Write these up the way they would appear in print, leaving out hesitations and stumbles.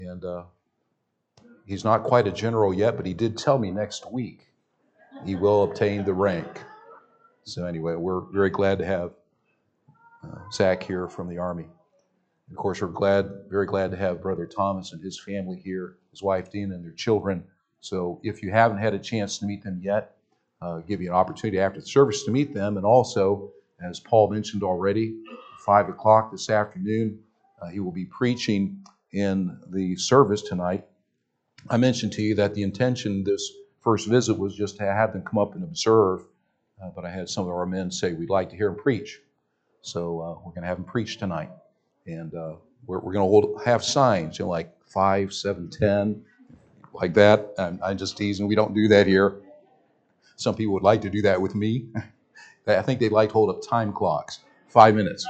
And he's not quite a general yet, but he did tell me next week he will obtain the rank. So anyway, we're very glad to have Zach here from the Army. Of course, we're very glad to have Brother Thomas and his family here, his wife Dina and their children. So if you haven't had a chance to meet them yet, give you an opportunity after the service to meet them. And also, as Paul mentioned already, 5 o'clock this afternoon, he will be preaching in the service tonight. I mentioned to you that the intention this first visit was just to have them come up and observe, but I had some of our men say we'd like to hear him preach. So we're going to have him preach tonight. And we're going to have signs, like 5, 7, 10, like that. I'm just teasing. We don't do that here. Some people would like to do that with me. I think they'd like to hold up time clocks. 5 minutes.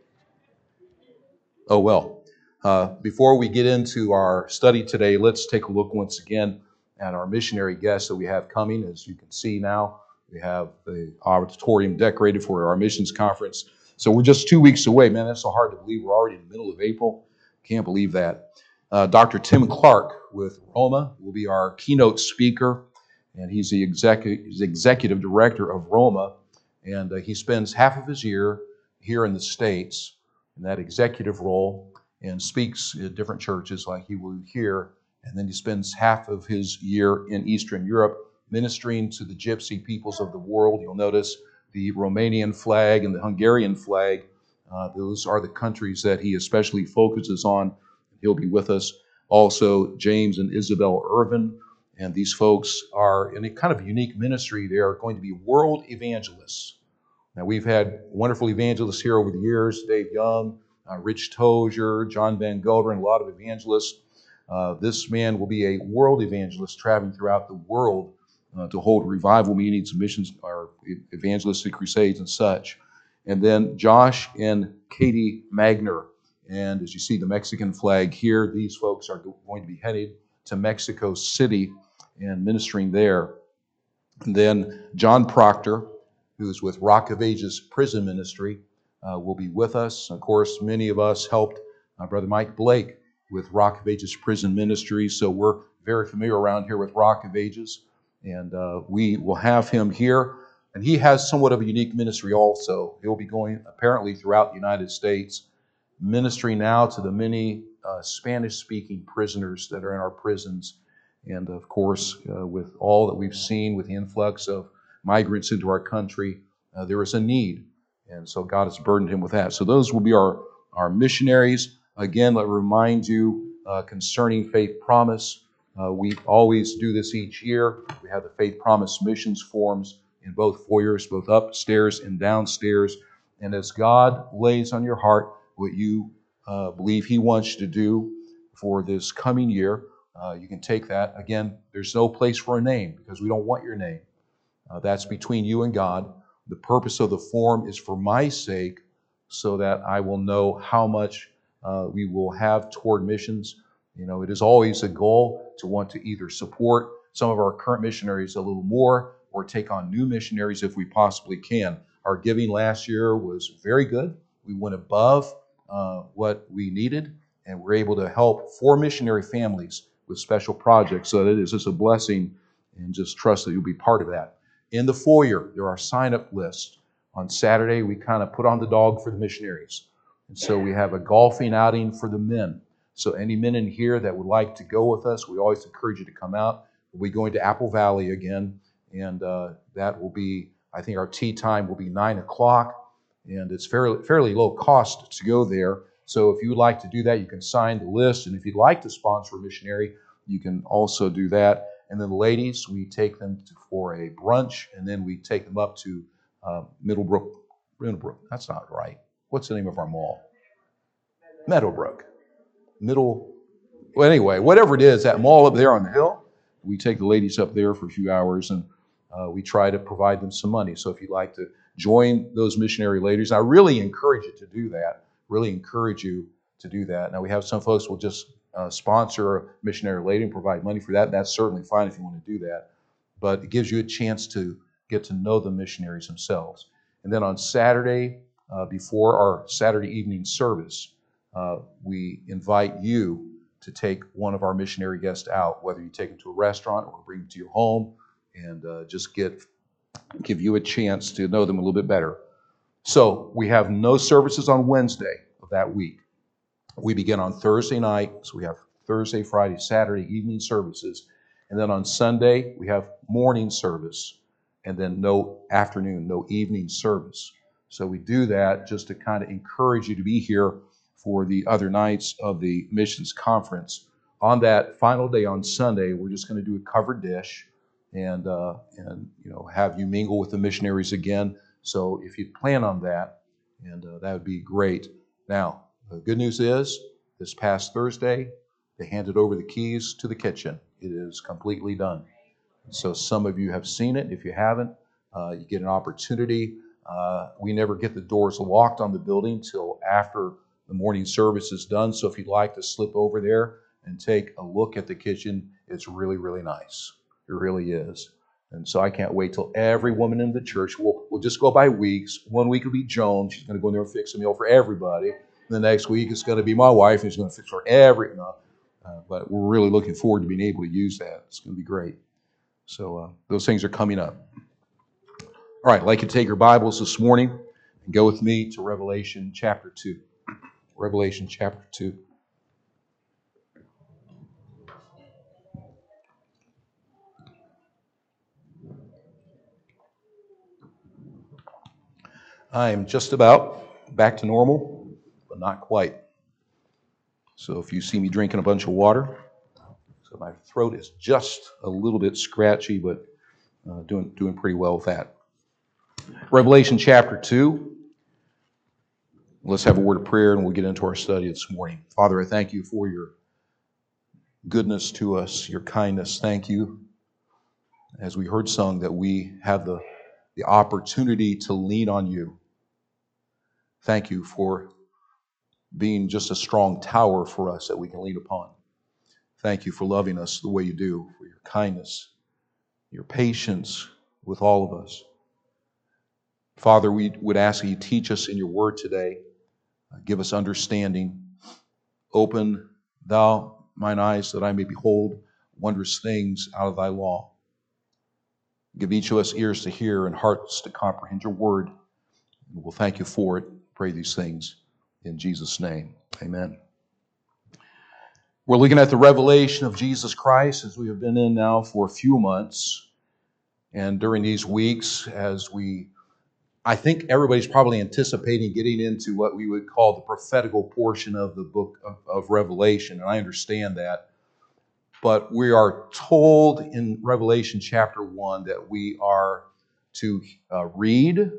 Oh, well. Before we get into our study today, let's take a look once again at our missionary guests that we have coming. As you can see now, we have the auditorium decorated for our missions conference. So we're just 2 weeks away. Man, that's so hard to believe. We're already in the middle of April. Can't believe that. Dr. Tim Clark with Roma will be our keynote speaker, and he's the executive director of Roma, and he spends half of his year here in the States in that executive role and speaks at different churches like he will here, and then he spends half of his year in Eastern Europe ministering to the gypsy peoples of the world. You'll notice the Romanian flag and the Hungarian flag. Those are the countries that he especially focuses on. He'll be with us. Also, James and Isabel Irvin, and these folks are in a kind of unique ministry. They are going to be world evangelists. Now, we've had wonderful evangelists here over the years, Dave Young, Rich Tozier, John Van Gelderen, a lot of evangelists. This man will be a world evangelist traveling throughout the world to hold revival meetings, missions, or evangelistic crusades and such. And then Josh and Katie Magner. And as you see the Mexican flag here, these folks are going to be headed to Mexico City and ministering there. And then John Proctor, who's with Rock of Ages Prison Ministry, will be with us. Of course, many of us helped Brother Mike Blake with Rock of Ages Prison Ministry, so we're very familiar around here with Rock of Ages. And we will have him here. And he has somewhat of a unique ministry also. He'll be going apparently throughout the United States, ministering now to the many Spanish-speaking prisoners that are in our prisons. And of course, with all that we've seen with the influx of migrants into our country, there is a need. And so God has burdened him with that. So those will be our missionaries. Again, let me remind you concerning Faith Promise. We always do this each year. We have the Faith Promise missions forms in both foyers, both upstairs and downstairs. And as God lays on your heart what you believe He wants you to do for this coming year, you can take that. Again, there's no place for a name because we don't want your name. That's between you and God. The purpose of the form is for my sake so that I will know how much we will have toward missions. It is always a goal to want to either support some of our current missionaries a little more or take on new missionaries if we possibly can. Our giving last year was very good. We went above what we needed, and we're able to help 4 missionary families with special projects. So it is just a blessing, and just trust that you'll be part of that. In the foyer, there are sign-up lists. On Saturday, we kind of put on the dog for the missionaries. And so we have a golfing outing for the men. So any men in here that would like to go with us, we always encourage you to come out. We'll be going to Apple Valley again, and that will be, I think our tea time will be 9 o'clock, and it's fairly low cost to go there. So if you would like to do that, you can sign the list, and if you'd like to sponsor a missionary, you can also do that. And then the ladies, we take them for a brunch, and then we take them up to Middlebrook. That's not right. What's the name of our mall? Meadowbrook. Well, anyway, whatever it is, that mall up there on the hill, we take the ladies up there for a few hours, and we try to provide them some money. So if you'd like to join those missionary ladies, I really encourage you to do that. Really encourage you to do that. Now, we have some folks who will just sponsor a missionary lady and provide money for that. That's certainly fine if you want to do that. But it gives you a chance to get to know the missionaries themselves. And then on Saturday, before our Saturday evening service, we invite you to take one of our missionary guests out, whether you take them to a restaurant or bring them to your home, and just give you a chance to know them a little bit better. So we have no services on Wednesday of that week. We begin on Thursday night, so we have Thursday, Friday, Saturday evening services. And then on Sunday, we have morning service, and then no afternoon, no evening service. So we do that just to kind of encourage you to be here for the other nights of the missions conference. On that final day on Sunday, we're just going to do a covered dish and have you mingle with the missionaries again. So if you plan on that, and that would be great. Now, the good news is, this past Thursday, they handed over the keys to the kitchen. It is completely done. So some of you have seen it. If you haven't, you get an opportunity. We never get the doors locked on the building till after the morning service is done. So if you'd like to slip over there and take a look at the kitchen, it's really, really nice. It really is. And so I can't wait till every woman in the church, we'll just go by weeks. 1 week will be Joan. She's going to go in there and fix a meal for everybody. The next week it's going to be my wife, and she's going to fix for but we're really looking forward to being able to use that. It's going to be great. So those things are coming up. All right, I'd like you to take your Bibles this morning and go with me to Revelation chapter 2. Revelation chapter 2. I am just about back to normal, but not quite. So if you see me drinking a bunch of water, so my throat is just a little bit scratchy, but doing pretty well with that. Revelation chapter 2. Let's have a word of prayer and we'll get into our study this morning. Father, I thank you for your goodness to us, your kindness. Thank you, as we heard sung, that we have the opportunity to lean on you. Thank you for being just a strong tower for us that we can lean upon. Thank you for loving us the way you do, for your kindness, your patience with all of us. Father, we would ask that you teach us in your word today. Give us understanding. Open thou mine eyes that I may behold wondrous things out of thy law. Give each of us ears to hear and hearts to comprehend your word. And we'll thank you for it. Pray these things in Jesus' name. Amen. We're looking at the revelation of Jesus Christ as we have been in now for a few months. And during these weeks, I think everybody's probably anticipating getting into what we would call the prophetical portion of the book of Revelation. And I understand that. But we are told in Revelation chapter 1 that we are to read,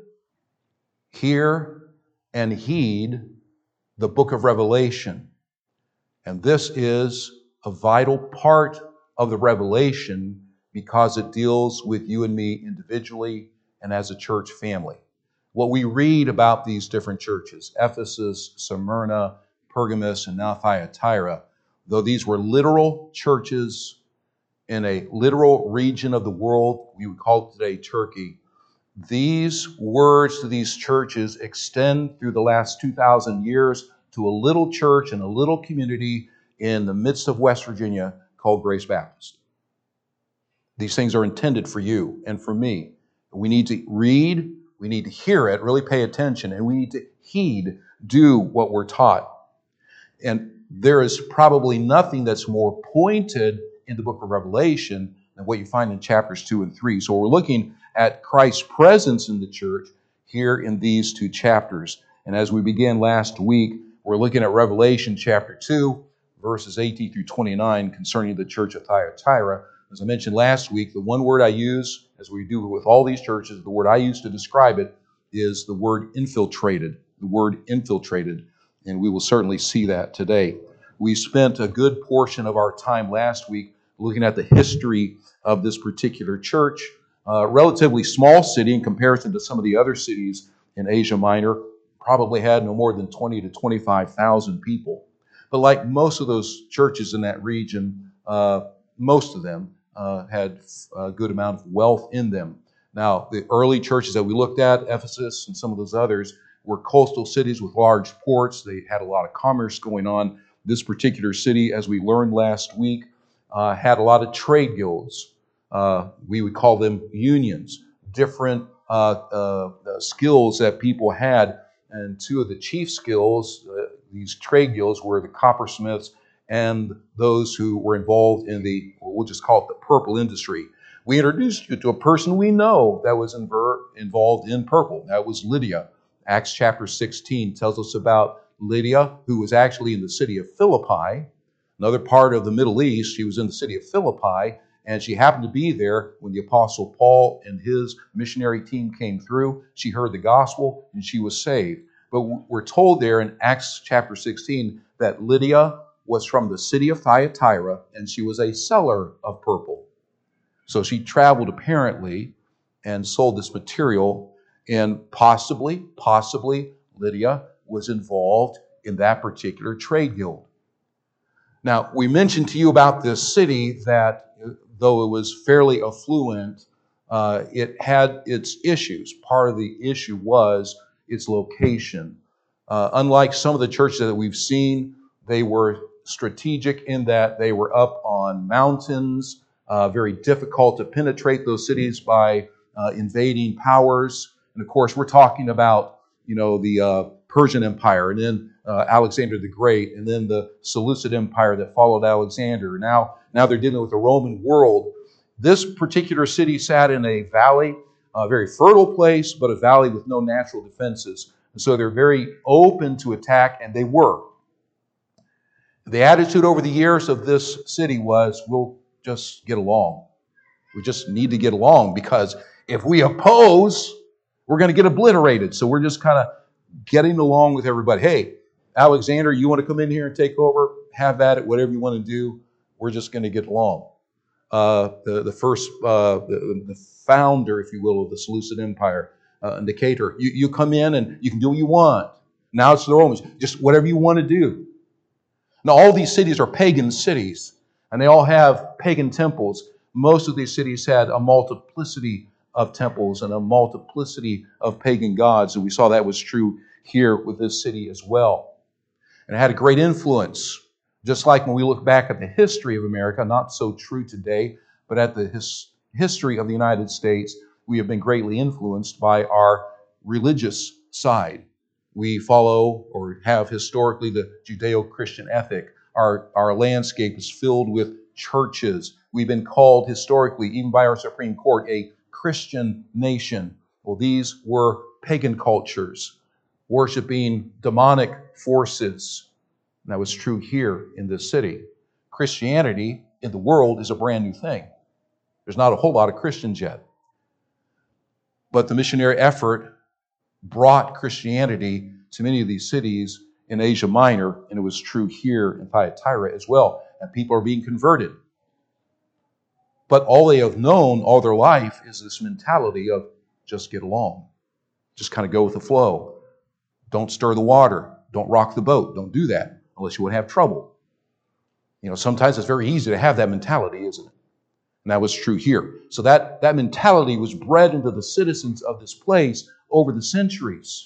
hear, and heed the book of Revelation. And this is a vital part of the revelation because it deals with you and me individually and as a church family. What we read about these different churches, Ephesus, Smyrna, Pergamos, and now Thyatira, though these were literal churches in a literal region of the world, we would call it today Turkey, these words to these churches extend through the last 2,000 years to a little church and a little community in the midst of West Virginia called Grace Baptist. These things are intended for you and for me. We need to read, we need to hear it, really pay attention, and we need to heed, do what we're taught. And there is probably nothing that's more pointed in the book of Revelation than what you find in chapters 2 and 3. So we're looking at Christ's presence in the church here in these two chapters. And as we began last week, we're looking at Revelation chapter 2, verses 18 through 29 concerning the church of Thyatira. As I mentioned last week, the one word I use, as we do with all these churches, the word I use to describe it is the word infiltrated. The word infiltrated. And we will certainly see that today. We spent a good portion of our time last week looking at the history of this particular church. Relatively small city in comparison to some of the other cities in Asia Minor, probably had no more than 20 to 25,000 people. But like most of those churches in that region, most of them had a good amount of wealth in them. Now, the early churches that we looked at, Ephesus and some of those others, were coastal cities with large ports. They had a lot of commerce going on. This particular city, as we learned last week, had a lot of trade guilds. We would call them unions, different skills that people had. And two of the chief skills, these trade guilds, were the coppersmiths and those who were involved in we'll just call it the purple industry. We introduced you to a person we know that was involved in purple. That was Lydia. Acts chapter 16 tells us about Lydia, who was actually in the city of Philippi, another part of the Middle East. She was in the city of Philippi, and she happened to be there when the Apostle Paul and his missionary team came through. She heard the gospel, and she was saved. But we're told there in Acts chapter 16 that Lydia was from the city of Thyatira, and she was a seller of purple. So she traveled apparently and sold this material, and possibly Lydia was involved in that particular trade guild. Now, we mentioned to you about this city that though it was fairly affluent, it had its issues. Part of the issue was its location. Unlike some of the churches that we've seen, they were strategic in that they were up on mountains, very difficult to penetrate those cities by invading powers. And of course, we're talking about, the Persian Empire, and then Alexander the Great, and then the Seleucid Empire that followed Alexander. Now they're dealing with the Roman world. This particular city sat in a valley, a very fertile place, but a valley with no natural defenses. And so they're very open to attack, and they were. The attitude over the years of this city was, we'll just get along. We just need to get along, because if we oppose, we're going to get obliterated. So we're just kind of getting along with everybody. Hey, Alexander, you want to come in here and take over? Have at it, whatever you want to do. We're just going to get along. The founder, if you will, of the Seleucid Empire, Nicator, you come in and you can do what you want. Now it's the Romans. Just whatever you want to do. Now, all these cities are pagan cities, and they all have pagan temples. Most of these cities had a multiplicity of temples and a multiplicity of pagan gods, and we saw that was true here with this city as well. And it had a great influence, just like when we look back at the history of America, not so true today, but at the history of the United States, we have been greatly influenced by our religious side. We follow or have historically the Judeo-Christian ethic. Our landscape is filled with churches. We've been called historically, even by our Supreme Court, a Christian nation. Well, these were pagan cultures, worshiping demonic forces. And that was true here in this city. Christianity in the world is a brand new thing. There's not a whole lot of Christians yet. But the missionary effort brought Christianity to many of these cities in Asia Minor, and it was true here in Thyatira as well. And people are being converted. But all they have known all their life is this mentality of just get along. Just kind of go with the flow. Don't stir the water. Don't rock the boat. Don't do that unless you want to have trouble. Sometimes it's very easy to have that mentality, isn't it? And that was true here. So that mentality was bred into the citizens of this place over the centuries.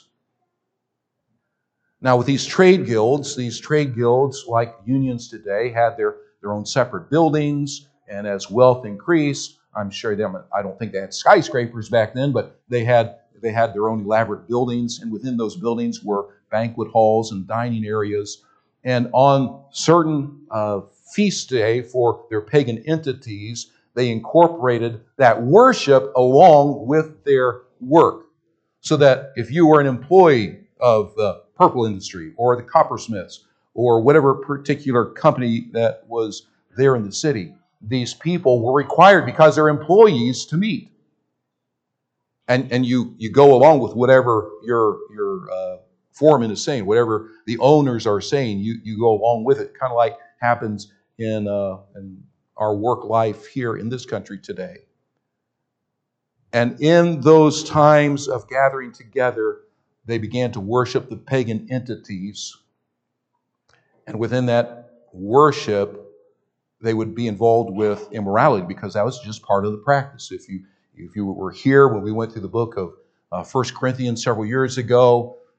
Now, with these trade guilds, like unions today, had their own separate buildings, and as wealth increased, I don't think they had skyscrapers back then, but they had their own elaborate buildings, and within those buildings were banquet halls and dining areas. And on certain feast day for their pagan entities, they incorporated that worship along with their work. So that if you were an employee of the purple industry or the coppersmiths or whatever particular company that was there in the city, these people were required, because they're employees, to meet. And you go along with whatever your foreman is saying, whatever the owners are saying, you go along with it, kind of like happens in our work life here in this country today. And in those times of gathering together, they began to worship the pagan entities. And within that worship, they would be involved with immorality, because that was just part of the practice. If you were here when we went through the book of 1 Corinthians several years ago,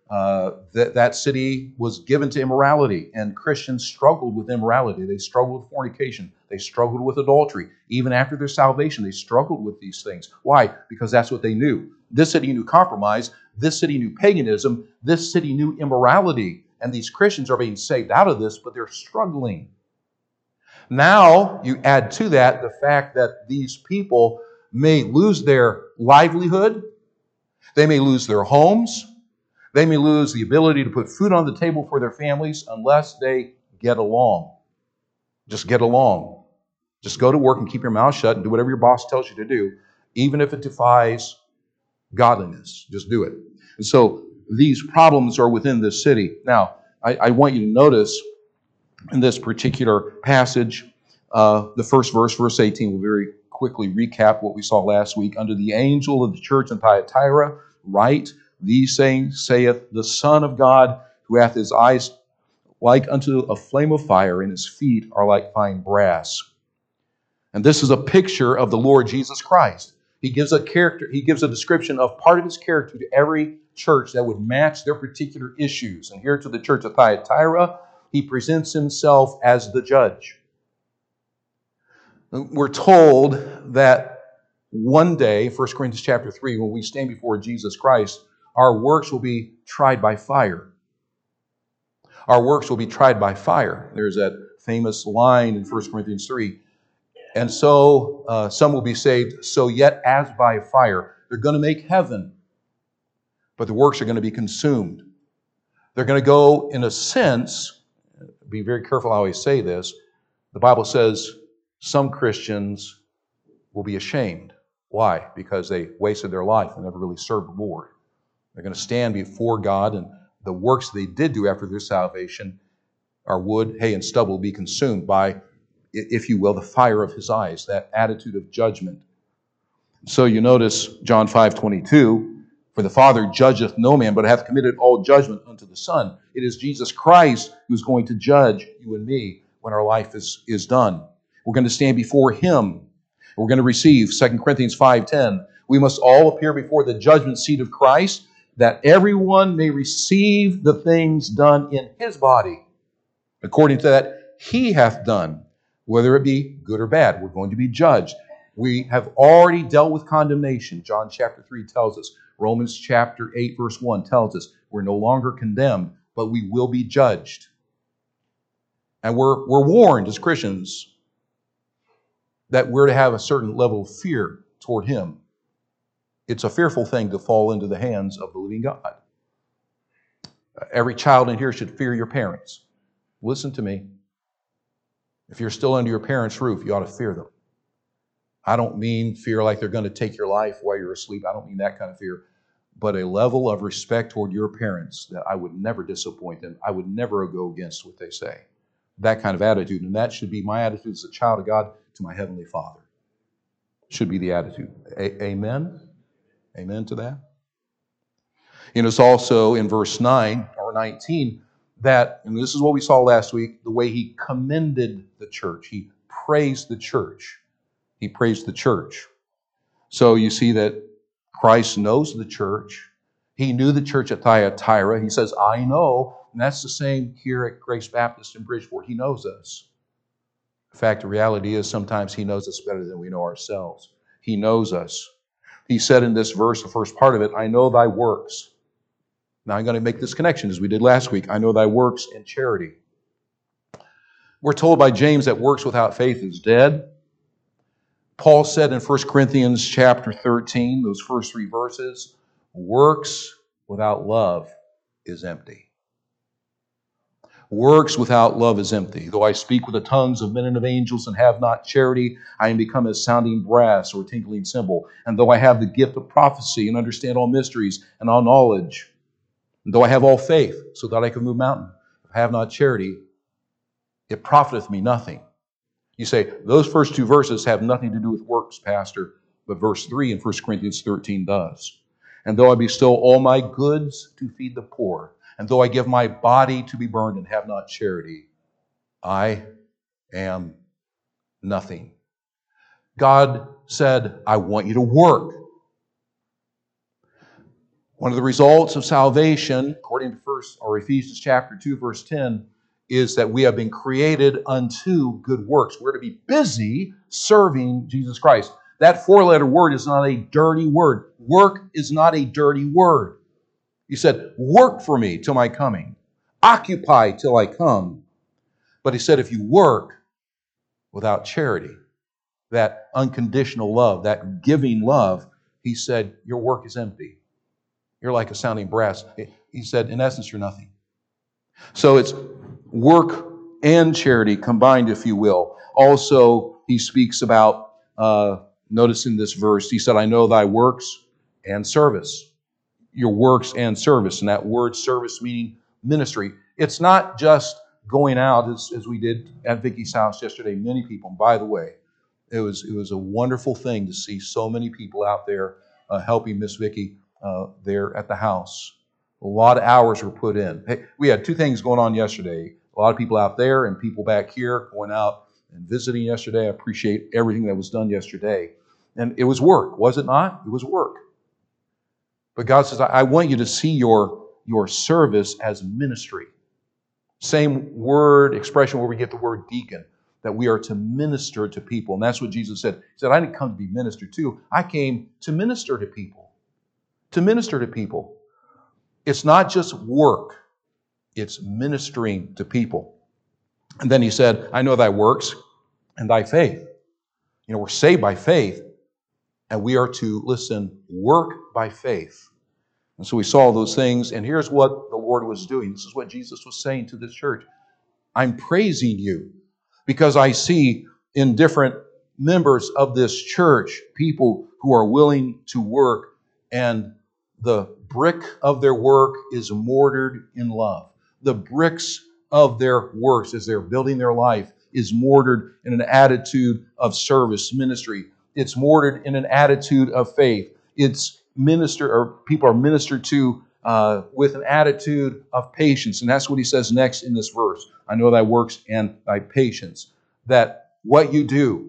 That city was given to immorality, and Christians struggled with immorality. They struggled with fornication. They struggled with adultery. Even after their salvation, they struggled with these things. Why? Because that's what they knew. This city knew compromise. This city knew paganism. This city knew immorality. And these Christians are being saved out of this, but they're struggling. Now, you add to that the fact that these people may lose their livelihood. They may lose their homes. They may lose the ability to put food on the table for their families unless they get along. Just get along. Just go to work and keep your mouth shut and do whatever your boss tells you to do, even if it defies godliness. Just do it. And so these problems are within this city. Now, I want you to notice in this particular passage, the first verse, verse 18, we'll very quickly recap what we saw last week. Under the angel of the church in Thyatira, write, these sayings saith the Son of God, who hath his eyes like unto a flame of fire, and his feet are like fine brass. And this is a picture of the Lord Jesus Christ. He gives a description of part of his character to every church that would match their particular issues. And here to the church of Thyatira, he presents himself as the judge. We're told that one day, 1 Corinthians chapter 3, when we stand before Jesus Christ, our works will be tried by fire. Our works will be tried by fire. There's that famous line in 1 Corinthians 3. And so some will be saved, so yet as by fire. They're going to make heaven, but the works are going to be consumed. They're going to go, in a sense, be very careful how I say this, the Bible says some Christians will be ashamed. Why? Because they wasted their life and never really served the Lord. They're going to stand before God, and the works they did do after their salvation are wood, hay, and stubble will be consumed by, if you will, the fire of his eyes, that attitude of judgment. So you notice John 5:22, for the Father judgeth no man, but hath committed all judgment unto the Son. It is Jesus Christ who's going to judge you and me when our life is done. We're going to stand before him. We're going to receive 2 Corinthians 5:10. We must all appear before the judgment seat of Christ, that everyone may receive the things done in his body, according to that he hath done, whether it be good or bad. We're going to be judged. We have already dealt with condemnation. John chapter 3 tells us. Romans chapter 8 verse 1 tells us we're no longer condemned, but we will be judged. And we're warned as Christians that we're to have a certain level of fear toward him. It's a fearful thing to fall into the hands of the living God. Every child in here should fear your parents. Listen to me. If you're still under your parents' roof, you ought to fear them. I don't mean fear like they're going to take your life while you're asleep. I don't mean that kind of fear. But a level of respect toward your parents that I would never disappoint them. I would never go against what they say. That kind of attitude. And that should be my attitude as a child of God to my Heavenly Father. Should be the attitude. Amen? Amen to that? You know, it's also in verse 9 or 19 that, and this is what we saw last week, the way he commended the church. He praised the church. He praised the church. So you see that Christ knows the church. He knew the church at Thyatira. He says, I know. And that's the same here at Grace Baptist in Bridgeport. He knows us. In fact, the reality is sometimes he knows us better than we know ourselves. He knows us. He said in this verse, the first part of it, I know thy works. Now I'm going to make this connection as we did last week. I know thy works in charity. We're told by James that works without faith is dead. Paul said in 1 Corinthians chapter 13, those first 3 verses, works without love is empty. Works without love is empty. Though I speak with the tongues of men and of angels and have not charity, I am become as sounding brass or a tinkling cymbal. And though I have the gift of prophecy and understand all mysteries and all knowledge, and though I have all faith so that I can move mountains, if I have not charity, it profiteth me nothing. You say, those first 2 verses have nothing to do with works, Pastor, but verse 3 in 1 Corinthians 13 does. And though I bestow all my goods to feed the poor, and though I give my body to be burned and have not charity, I am nothing. God said, I want you to work. One of the results of salvation, according to Ephesians chapter 2, verse 10, is that we have been created unto good works. We're to be busy serving Jesus Christ. That four-letter word is not a dirty word. Work is not a dirty word. He said, work for me till my coming. Occupy till I come. But he said, if you work without charity, that unconditional love, that giving love, he said, your work is empty. You're like a sounding brass. He said, in essence, you're nothing. So it's work and charity combined, if you will. Also, he speaks about, notice in this verse, he said, I know thy works and service. Your works and service. And that word service meaning ministry. It's not just going out, as we did at Vicky's house yesterday, many people. And by the way, it was a wonderful thing to see so many people out there helping Miss Vicky there at the house. A lot of hours were put in. Hey, we had two things going on yesterday. A lot of people out there and people back here going out and visiting yesterday. I appreciate everything that was done yesterday. And it was work, was it not? It was work. But God says, I want you to see your service as ministry. Same word, expression where we get the word deacon, that we are to minister to people. And that's what Jesus said. He said, I didn't come to be ministered to. I came to minister to people. To minister to people. It's not just work. It's ministering to people. And then he said, I know thy works and thy faith. You know, we're saved by faith. And we are to, listen, work by faith. And so we saw those things. And here's what the Lord was doing. This is what Jesus was saying to this church. I'm praising you because I see in different members of this church people who are willing to work, and the brick of their work is mortared in love. The bricks of their works as they're building their life is mortared in an attitude of service, ministry. It's mortared in an attitude of faith. It's people are ministered to with an attitude of patience. And that's what he says next in this verse. I know thy works and thy patience. That what you do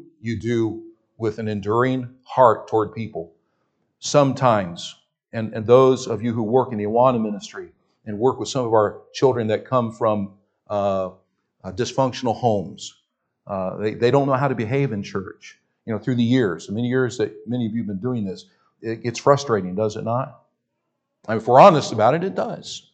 with an enduring heart toward people. Sometimes, and those of you who work in the Awana ministry and work with some of our children that come from dysfunctional homes, they don't know how to behave in church. You know, through the years, many years that many of you have been doing this, it gets frustrating, does it not? I mean, if we're honest about it, it does.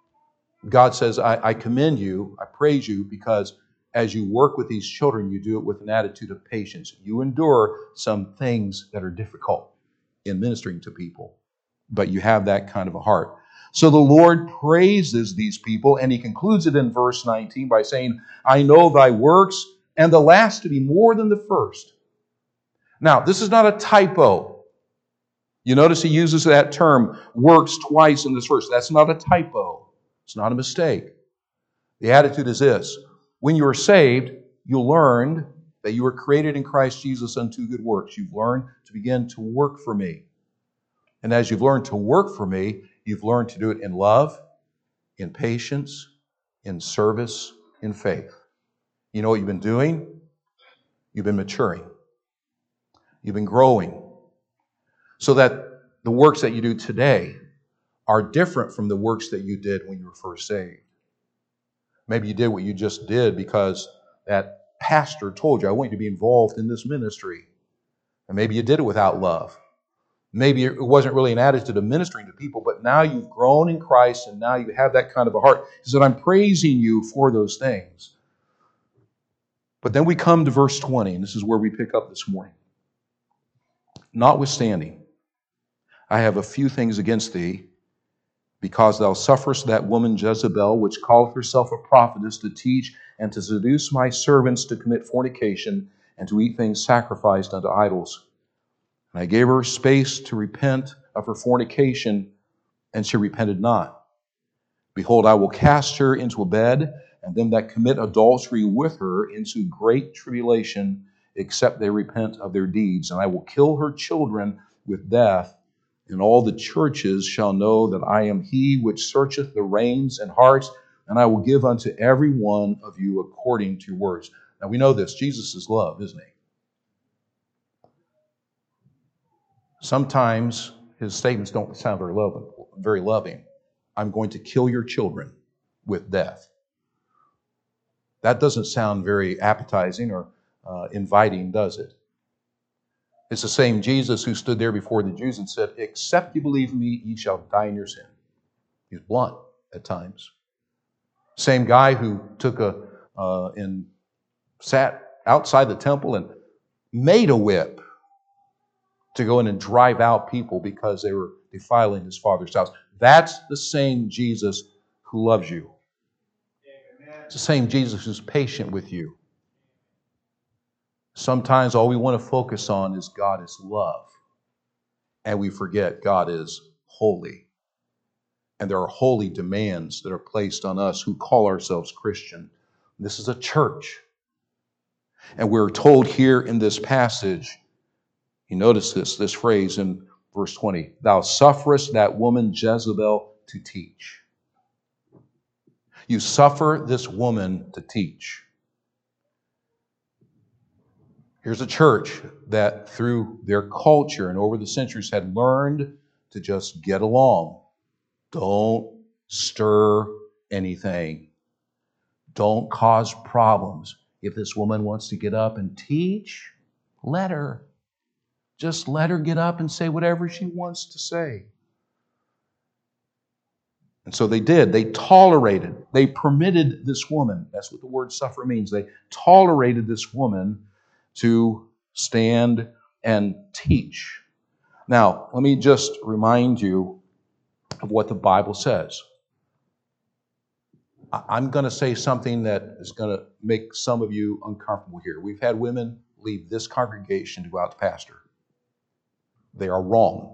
God says, I commend you, I praise you, because as you work with these children, you do it with an attitude of patience. You endure some things that are difficult in ministering to people, but you have that kind of a heart. So the Lord praises these people, and he concludes it in verse 19 by saying, I know thy works, and the last to be more than the first. Now, this is not a typo. You notice he uses that term, works, twice in this verse. That's not a typo. It's not a mistake. The attitude is this. When you were saved, you learned that you were created in Christ Jesus unto good works. You've learned to begin to work for me. And as you've learned to work for me, you've learned to do it in love, in patience, in service, in faith. You know what you've been doing? You've been maturing. You've been growing. So that the works that you do today are different from the works that you did when you were first saved. Maybe you did what you just did because that pastor told you, I want you to be involved in this ministry. And maybe you did it without love. Maybe it wasn't really an attitude of ministering to people, but now you've grown in Christ and now you have that kind of a heart. He said, I'm praising you for those things. But then we come to verse 20, and this is where we pick up this morning. Notwithstanding, I have a few things against thee, because thou sufferest that woman Jezebel, which calleth herself a prophetess, to teach and to seduce my servants to commit fornication and to eat things sacrificed unto idols. And I gave her space to repent of her fornication, and she repented not. Behold, I will cast her into a bed, and them that commit adultery with her into great tribulation, except they repent of their deeds. And I will kill her children with death, and all the churches shall know that I am he which searcheth the reins and hearts, and I will give unto every one of you according to your words. Now we know this. Jesus is love, isn't he? Sometimes his statements don't sound very very loving. I'm going to kill your children with death. That doesn't sound very appetizing or inviting, does it? It's the same Jesus who stood there before the Jews and said, except you believe me, ye shall die in your sin. He's blunt at times. Same guy who took and sat outside the temple and made a whip to go in and drive out people because they were defiling his Father's house. That's the same Jesus who loves you. It's the same Jesus who's patient with you. Sometimes all we want to focus on is God is love. And we forget God is holy. And there are holy demands that are placed on us who call ourselves Christian. This is a church. And we're told here in this passage, you notice this phrase in verse 20, thou sufferest that woman Jezebel to teach. You suffer this woman to teach. Here's a church that through their culture and over the centuries had learned to just get along. Don't stir anything. Don't cause problems. If this woman wants to get up and teach, let her. Just let her get up and say whatever she wants to say. And so they did. They tolerated. They permitted this woman. That's what the word suffer means. They tolerated this woman to stand and teach. Now, let me just remind you of what the Bible says. I'm going to say something that is going to make some of you uncomfortable here. We've had women leave this congregation to go out to pastor. They are wrong.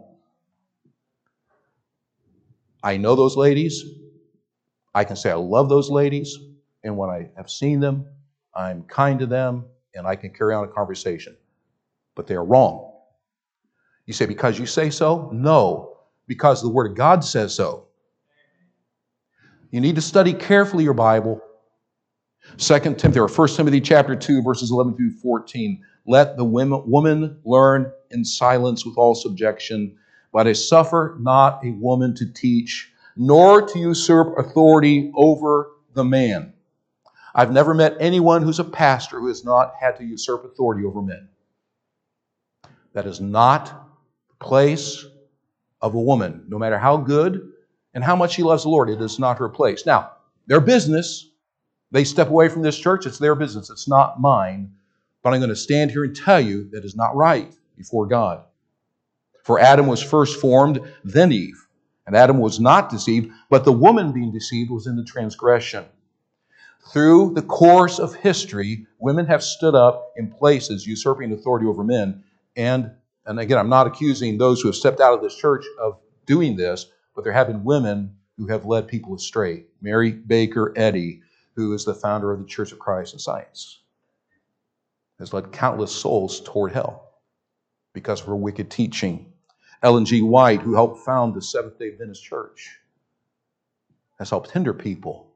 I know those ladies. I can say I love those ladies. And when I have seen them, I'm kind to them and I can carry on a conversation. But they are wrong. You say, because you say so? No, because the Word of God says so. You need to study carefully your Bible. 2 Timothy or 1 Timothy chapter 2, verses 11 through 14. Let the woman learn in silence with all subjection, but I suffer not a woman to teach, nor to usurp authority over the man. I've never met anyone who's a pastor who has not had to usurp authority over men. That is not the place of a woman, no matter how good and how much she loves the Lord. It is not her place. Now, their business, they step away from this church, it's their business. It's not mine. But I'm going to stand here and tell you that is not right before God. For Adam was first formed, then Eve. And Adam was not deceived, but the woman being deceived was in the transgression. Through the course of history, women have stood up in places usurping authority over men. And again, I'm not accusing those who have stepped out of this church of doing this, but there have been women who have led people astray. Mary Baker Eddy, who is the founder of the Church of Christ in Science, has led countless souls toward hell because of her wicked teaching. Ellen G. White, who helped found the Seventh-day Adventist Church, has helped hinder people.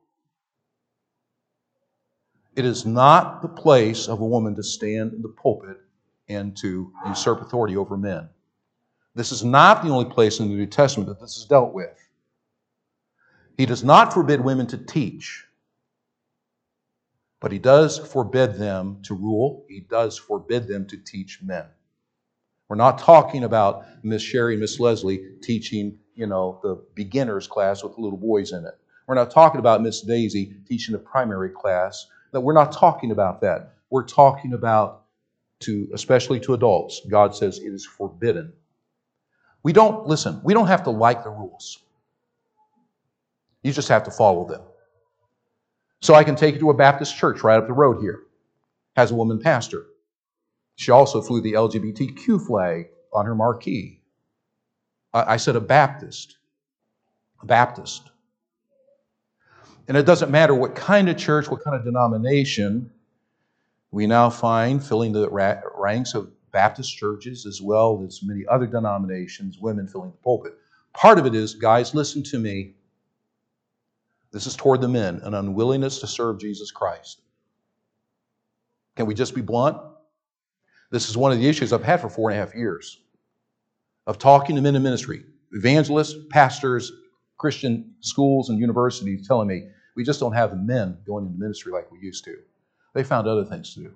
It is not the place of a woman to stand in the pulpit and to usurp authority over men. This is not the only place in the New Testament that this is dealt with. He does not forbid women to teach, but he does forbid them to rule. He does forbid them to teach men. We're not talking about Miss Sherry and Miss Leslie teaching, the beginner's class with little boys in it. We're not talking about Miss Daisy teaching the primary class. No, we're not talking about that. We're talking about, especially to adults, God says it is forbidden. We don't have to like the rules. You just have to follow them. So I can take you to a Baptist church right up the road here. Has a woman pastor. She also flew the LGBTQ flag on her marquee. I said a Baptist. A Baptist. And it doesn't matter what kind of church, what kind of denomination, we now find filling the ranks of Baptist churches as well as many other denominations, women filling the pulpit. Part of it is, guys, listen to me. This is toward the men, an unwillingness to serve Jesus Christ. Can we just be blunt? This is one of the issues I've had for 4.5 years of talking to men in ministry. evangelists, pastors, Christian schools and universities telling me we just don't have the men going into ministry like we used to. They found other things to do.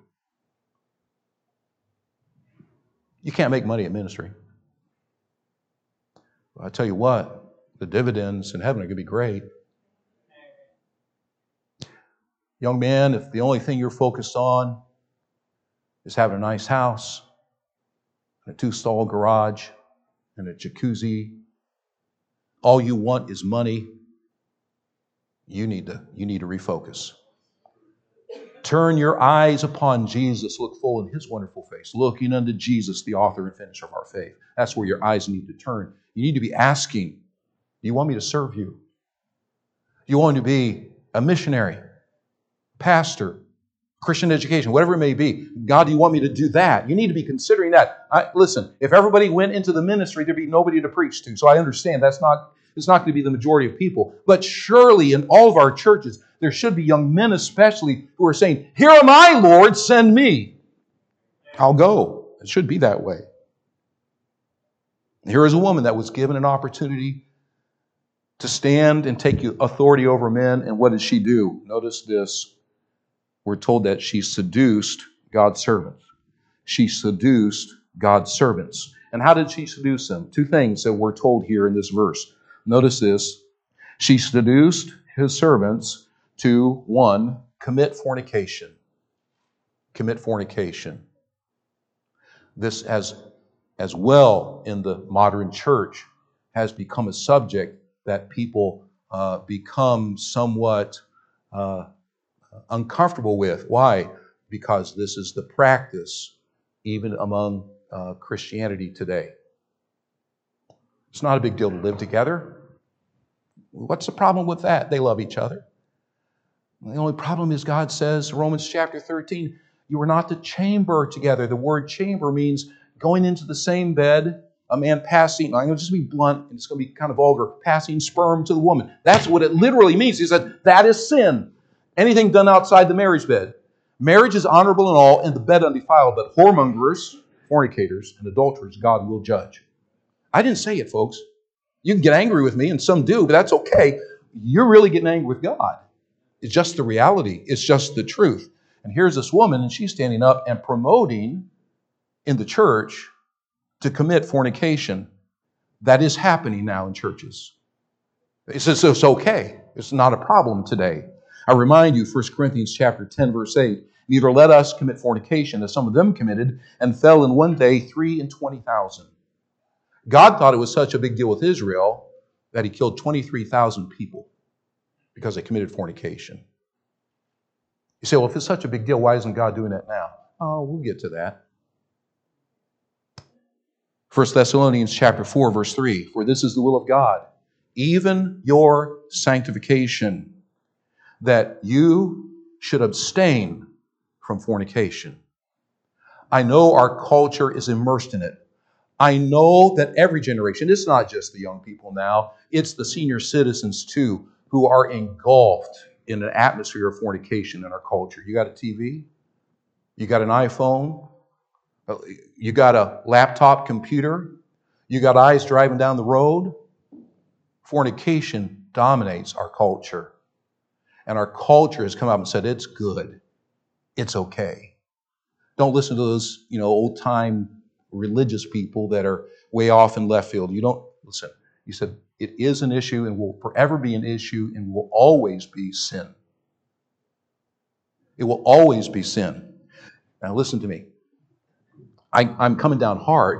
You can't make money at ministry. Well, I tell you what, the dividends in heaven are going to be great. Young man, if the only thing you're focused on is having a nice house, and a 2-stall garage, and a jacuzzi, all you want is money, you need to refocus. Turn your eyes upon Jesus. Look full in His wonderful face. Looking unto Jesus, the author and finisher of our faith. That's where your eyes need to turn. You need to be asking, do you want me to serve you? Do you want me to be a missionary, pastor, Christian education, whatever it may be? God, do you want me to do that? You need to be considering that. Listen, if everybody went into the ministry, there'd be nobody to preach to. So I understand it's not going to be the majority of people. But surely in all of our churches, there should be young men especially who are saying, here am I, Lord, send me. I'll go. It should be that way. Here is a woman that was given an opportunity to stand and take authority over men. And what did she do? Notice this. We're told that she seduced God's servants. She seduced God's servants. And how did she seduce them? 2 things that we're told here in this verse. Notice this. She seduced His servants to, 1, commit fornication. Commit fornication. This, as well in the modern church, has become a subject that people become somewhat uncomfortable with. Why? Because this is the practice even among Christianity today. It's not a big deal to live together. What's the problem with that? They love each other. The only problem is God says, Romans chapter 13, you are not to chamber together. The word chamber means going into the same bed, a man passing, I'm going to just be blunt, and it's going to be kind of vulgar, passing sperm to the woman. That's what it literally means. He said, that is sin. Anything done outside the marriage bed. Marriage is honorable and all, and the bed undefiled, but whoremongers, fornicators, and adulterers God will judge. I didn't say it, folks. You can get angry with me, and some do, but that's okay. You're really getting angry with God. It's just the reality. It's just the truth. And here's this woman, and she's standing up and promoting in the church to commit fornication. That is happening now in churches. It's okay. It's not a problem today. I remind you, 1 Corinthians chapter 10, verse 8, neither let us commit fornication, as some of them committed, and fell in one day 23,000. God thought it was such a big deal with Israel that He killed 23,000 people because they committed fornication. You say, well, if it's such a big deal, why isn't God doing that now? Oh, we'll get to that. 1 Thessalonians chapter 4, verse 3, for this is the will of God, even your sanctification, that you should abstain from fornication. I know our culture is immersed in it. I know that every generation, it's not just the young people now, it's the senior citizens too, who are engulfed in an atmosphere of fornication in our culture. You got a TV, you got an iPhone, you got a laptop computer, you got eyes driving down the road. Fornication dominates our culture. And our culture has come up and said, it's good. It's okay. Don't listen to those, old-time religious people that are way off in left field. You don't listen. You said it is an issue and will forever be an issue and will always be sin. It will always be sin. Now listen to me. I'm coming down hard,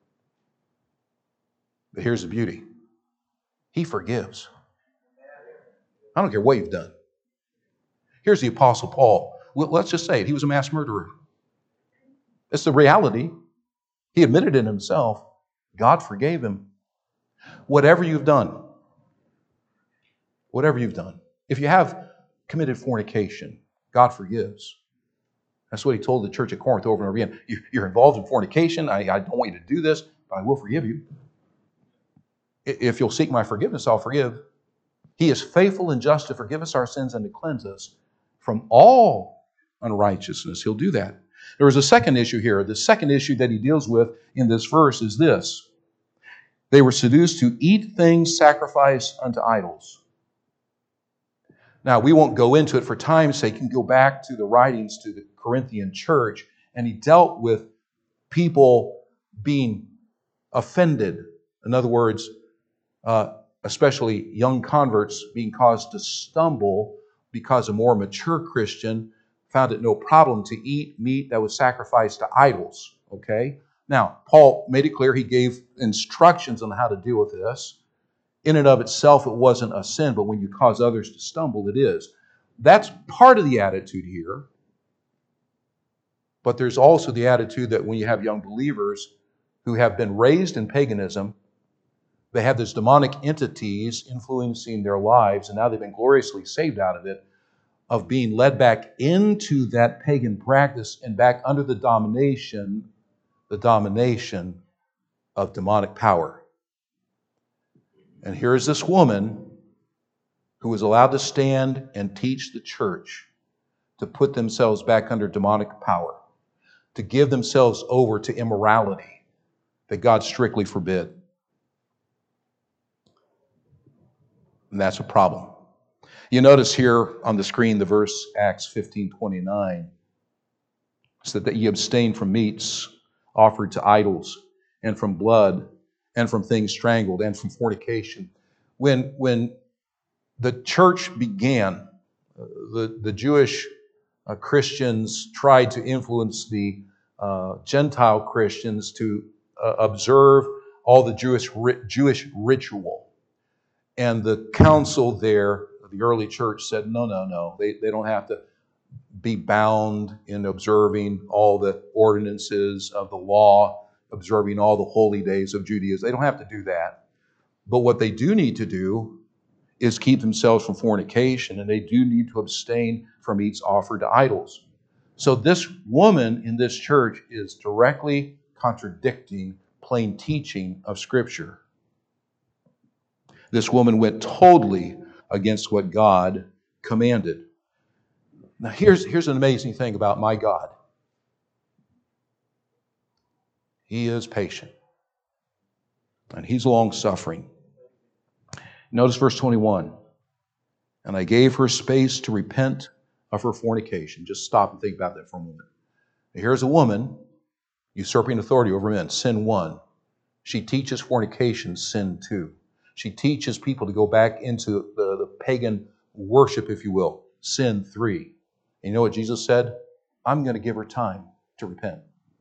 but here's the beauty. He forgives. I don't care what you've done. Here's the Apostle Paul. Well, let's just say it. He was a mass murderer. It's the reality. He admitted it himself. God forgave him. Whatever you've done, if you have committed fornication, God forgives. That's what He told the church at Corinth over and over again. You're involved in fornication. I don't want you to do this, but I will forgive you. If you'll seek my forgiveness, I'll forgive. He is faithful and just to forgive us our sins and to cleanse us from all unrighteousness. He'll do that. There is a second issue here. The second issue that he deals with in this verse is this. They were seduced to eat things sacrificed unto idols. Now, we won't go into it for time's sake. You can go back to the writings to the Corinthian church, and he dealt with people being offended. In other words, especially young converts being caused to stumble because a more mature Christian found it no problem to eat meat that was sacrificed to idols. Okay? Now, Paul made it clear, he gave instructions on how to deal with this. In and of itself, it wasn't a sin, but when you cause others to stumble, it is. That's part of the attitude here. But there's also the attitude that when you have young believers who have been raised in paganism, they have these demonic entities influencing their lives, and now they've been gloriously saved out of it, of being led back into that pagan practice and back under the domination of demonic power. And here is this woman who was allowed to stand and teach the church to put themselves back under demonic power, to give themselves over to immorality that God strictly forbid. And that's a problem. You notice here on the screen the verse Acts 15:29. It said that ye abstain from meats offered to idols, and from blood, and from things strangled, and from fornication. When the church began, the Jewish Christians tried to influence the Gentile Christians to observe all the Jewish ritual. And the council there, the early church, said, no. They don't have to be bound in observing all the ordinances of the law, observing all the holy days of Judaism. They don't have to do that. But what they do need to do is keep themselves from fornication, and they do need to abstain from meats offered to idols. So this woman in this church is directly contradicting plain teaching of Scripture. This woman went totally against what God commanded. Now here's an amazing thing about my God. He is patient. And He's long-suffering. Notice verse 21. And I gave her space to repent of her fornication. Just stop and think about that for a moment. Here's a woman usurping authority over men. Sin 1. She teaches fornication, sin 2. She teaches people to go back into the pagan worship, if you will, sin 3. And you know what Jesus said? I'm going to give her time to repent.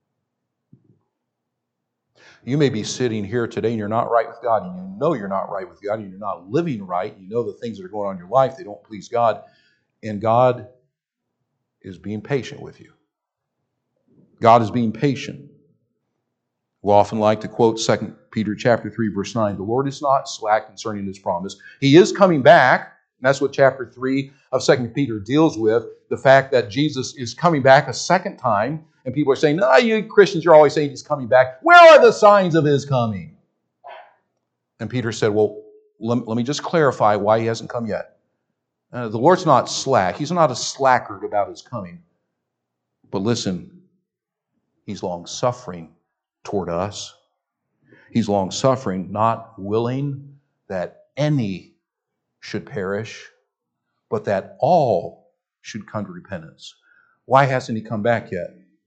You may be sitting here today and you're not right with God, and you know you're not right with God, and you're not living right. You know the things that are going on in your life, they don't please God, and God is being patient with you. God is being patient. We often like to quote 2 Peter chapter 3, verse 9. The Lord is not slack concerning His promise. He is coming back. And that's what chapter 3 of 2 Peter deals with. The fact that Jesus is coming back a second time. And people are saying, no, you Christians, you're always saying He's coming back. Where are the signs of His coming? And Peter said, well, let me just clarify why He hasn't come yet. The Lord's not slack. He's not a slackard about His coming. But listen, He's long-suffering toward us. He's long-suffering, not willing that any should perish, but that all should come to repentance. Why hasn't He come back yet?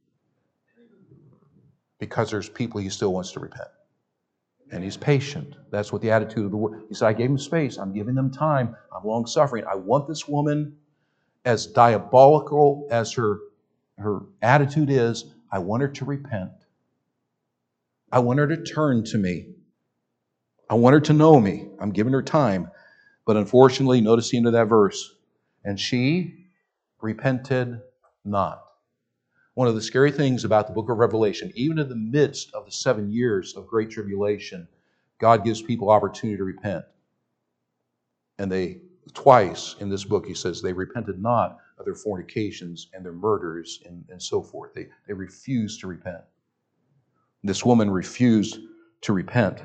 Because there's people He still wants to repent. And He's patient. That's what the attitude of the word. He said, I gave them space. I'm giving them time. I'm long-suffering. I want this woman, as diabolical as her attitude is, I want her to repent. I want her to turn to me. I want her to know me. I'm giving her time. But unfortunately, notice the end of that verse. And she repented not. One of the scary things about the book of Revelation, even in the midst of the 7 years of great tribulation, God gives people opportunity to repent. And they, twice in this book, He says, they repented not of their fornications and their murders and so forth. They refused to repent. This woman refused to repent.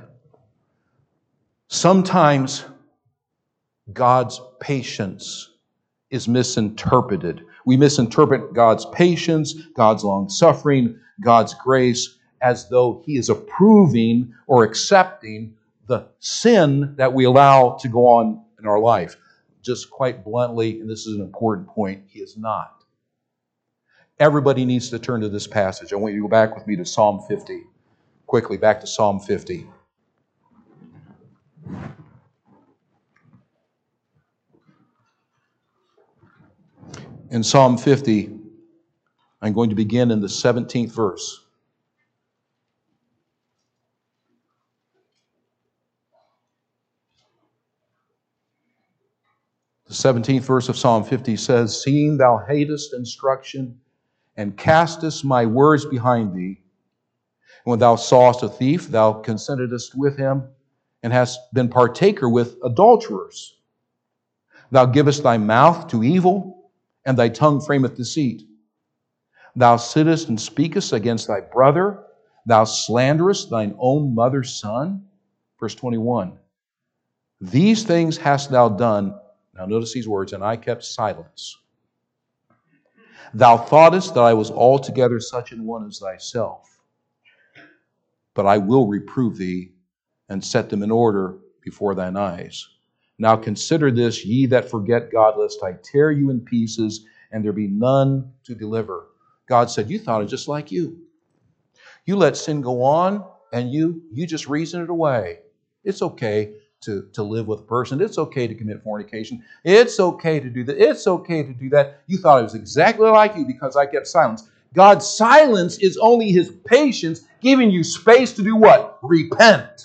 Sometimes God's patience is misinterpreted. We misinterpret God's patience, God's long-suffering, God's grace, as though He is approving or accepting the sin that we allow to go on in our life. Just quite bluntly, and this is an important point, He is not. Everybody needs to turn to this passage. I want you to go back with me to Psalm 50. Quickly, back to Psalm 50. In Psalm 50, I'm going to begin in the 17th verse. The 17th verse of Psalm 50 says, "Seeing thou hatest instruction, and castest my words behind thee, when thou sawest a thief, thou consentedst with him, and hast been partaker with adulterers. Thou givest thy mouth to evil, and thy tongue frameth deceit. Thou sittest and speakest against thy brother, thou slanderest thine own mother's son." Verse 21. "These things hast thou done," now notice these words, "and I kept silence. Thou thoughtest that I was altogether such an one as thyself. But I will reprove thee, and set them in order before thine eyes. Now consider this, ye that forget God, lest I tear you in pieces, and there be none to deliver." God said, you thought it just like you. You let sin go on, and you just reason it away. It's okay to live with a person. It's okay to commit fornication. It's okay to do that. It's okay to do that. You thought it was exactly like you because I kept silence. God's silence is only His patience giving you space to do what? Repent.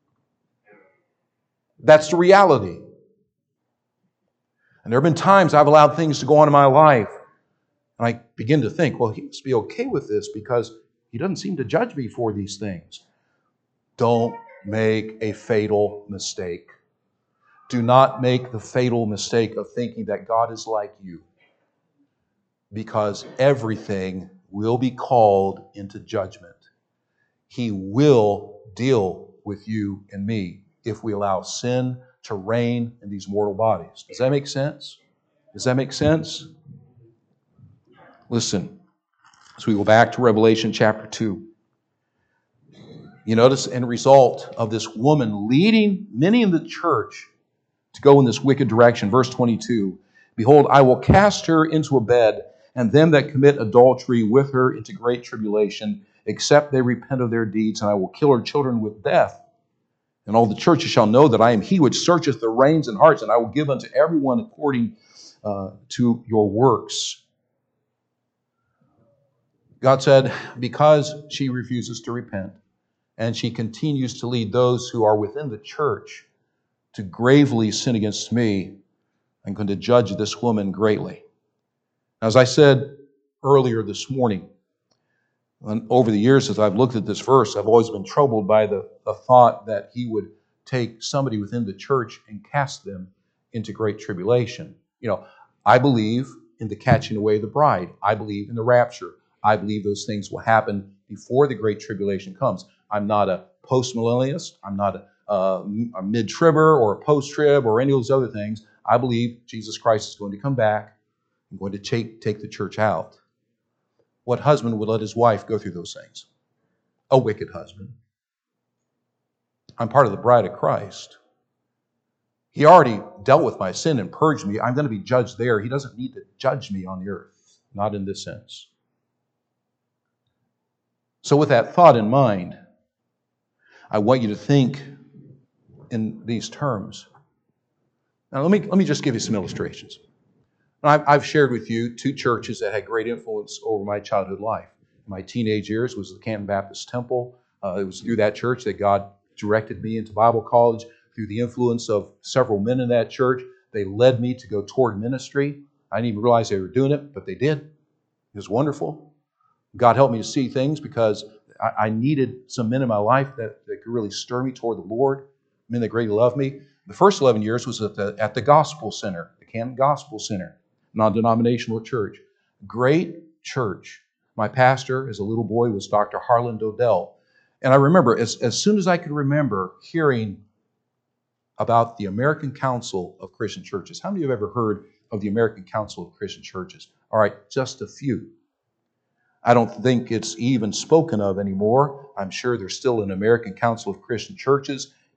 That's the reality. And there have been times I've allowed things to go on in my life, and I begin to think, well, He must be okay with this because He doesn't seem to judge me for these things. Don't make a fatal mistake. Do not make the fatal mistake of thinking that God is like you, because everything will be called into judgment. He will deal with you and me if we allow sin to reign in these mortal bodies. Does that make sense? Does that make sense? Listen, as we go back to Revelation chapter 2, you notice, in result of this woman leading many in the church to go in this wicked direction, verse 22, "Behold, I will cast her into a bed, and them that commit adultery with her into great tribulation, except they repent of their deeds, and I will kill her children with death. And all the churches shall know that I am He which searcheth the reins and hearts, and I will give unto everyone according to your works." God said, because she refuses to repent, and she continues to lead those who are within the church to gravely sin against me, I'm going to judge this woman greatly. As I said earlier this morning, over the years as I've looked at this verse, I've always been troubled by the thought that He would take somebody within the church and cast them into great tribulation. I believe in the catching away of the bride. I believe in the rapture. I believe those things will happen before the great tribulation comes. I'm not a post-millennialist. I'm not a mid-tribber or a post-trib or any of those other things. I believe Jesus Christ is going to come back and going to take the church out. What husband would let his wife go through those things? A wicked husband. I'm part of the bride of Christ. He already dealt with my sin and purged me. I'm going to be judged there. He doesn't need to judge me on the earth. Not in this sense. So with that thought in mind, I want you to think in these terms. Now let me just give you some illustrations. I've shared with you two churches that had great influence over my childhood life. In my teenage years was the Canton Baptist Temple. It was through that church that God directed me into Bible college. Through the influence of several men in that church, they led me to go toward ministry. I didn't even realize they were doing it, but they did. It was wonderful. God helped me to see things because I needed some men in my life that could really stir me toward the Lord, men that greatly loved me. The first 11 years was at the Gospel Center, the Canton Gospel Center, non-denominational church. Great church. My pastor, as a little boy, was Dr. Harlan Dodell. And I remember, as soon as I could remember, hearing about the American Council of Christian Churches. How many of you have ever heard of the American Council of Christian Churches? All right, just a few. I don't think it's even spoken of anymore. I'm sure there's still an American Council of Christian Churches.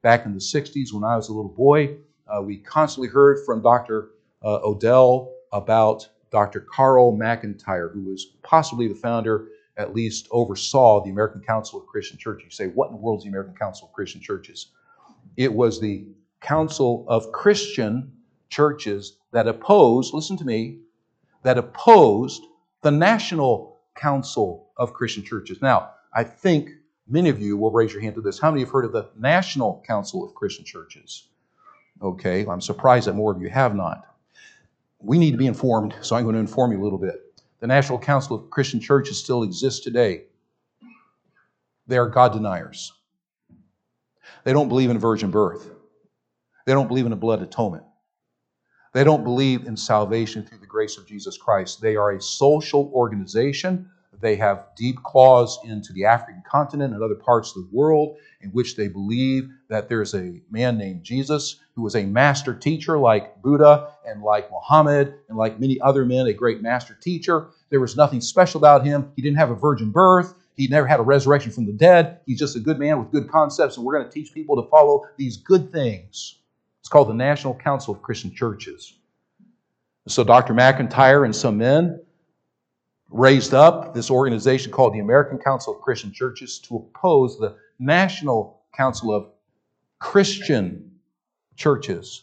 back in the 60s when I was a little boy. We constantly heard from Dr. Odell about Dr. Carl McIntyre, who was possibly the founder, at least oversaw the American Council of Christian Churches. You say, what in the world is the American Council of Christian Churches? It was the Council of Christian Churches that opposed, listen to me, that opposed the National Council of Christian Churches. Now, I think many of you will raise your hand to this. How many have heard of the National Council of Christian Churches? Okay, I'm surprised that more of you have not. We need to be informed, so I'm going to inform you a little bit. The National Council of Christian Churches still exists today. They are God deniers. They don't believe in virgin birth. They don't believe in a blood atonement. They don't believe in salvation through the grace of Jesus Christ. They are a social organization. They have deep claws into the African continent and other parts of the world in which they believe that there's a man named Jesus who was a master teacher like Buddha and like Muhammad and like many other men, a great master teacher. There was nothing special about him. He didn't have a virgin birth. He never had a resurrection from the dead. He's just a good man with good concepts, and we're going to teach people to follow these good things. It's called the National Council of Christian Churches. So Dr. McIntyre and some men raised up this organization called the American Council of Christian Churches to oppose the National Council of Christian Churches.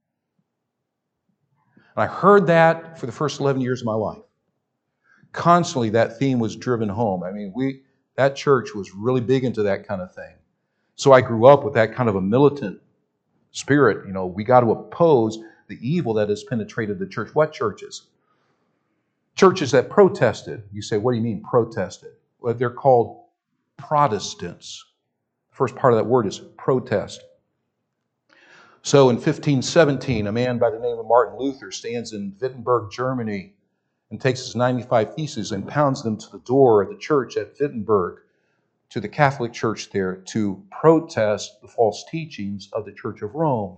And I heard that for the first 11 years of my life. Constantly that theme was driven home. I mean, that church was really big into that kind of thing. So I grew up with that kind of a militant spirit. You know, we got to oppose the evil that has penetrated the church. What churches? Churches that protested. You say, what do you mean protested? Well, they're called Protestants. The first part of that word is protest. So in 1517, a man by the name of Martin Luther stands in Wittenberg, Germany, and takes his 95 Theses and pounds them to the door of the church at Wittenberg, to the Catholic Church there, to protest the false teachings of the Church of Rome.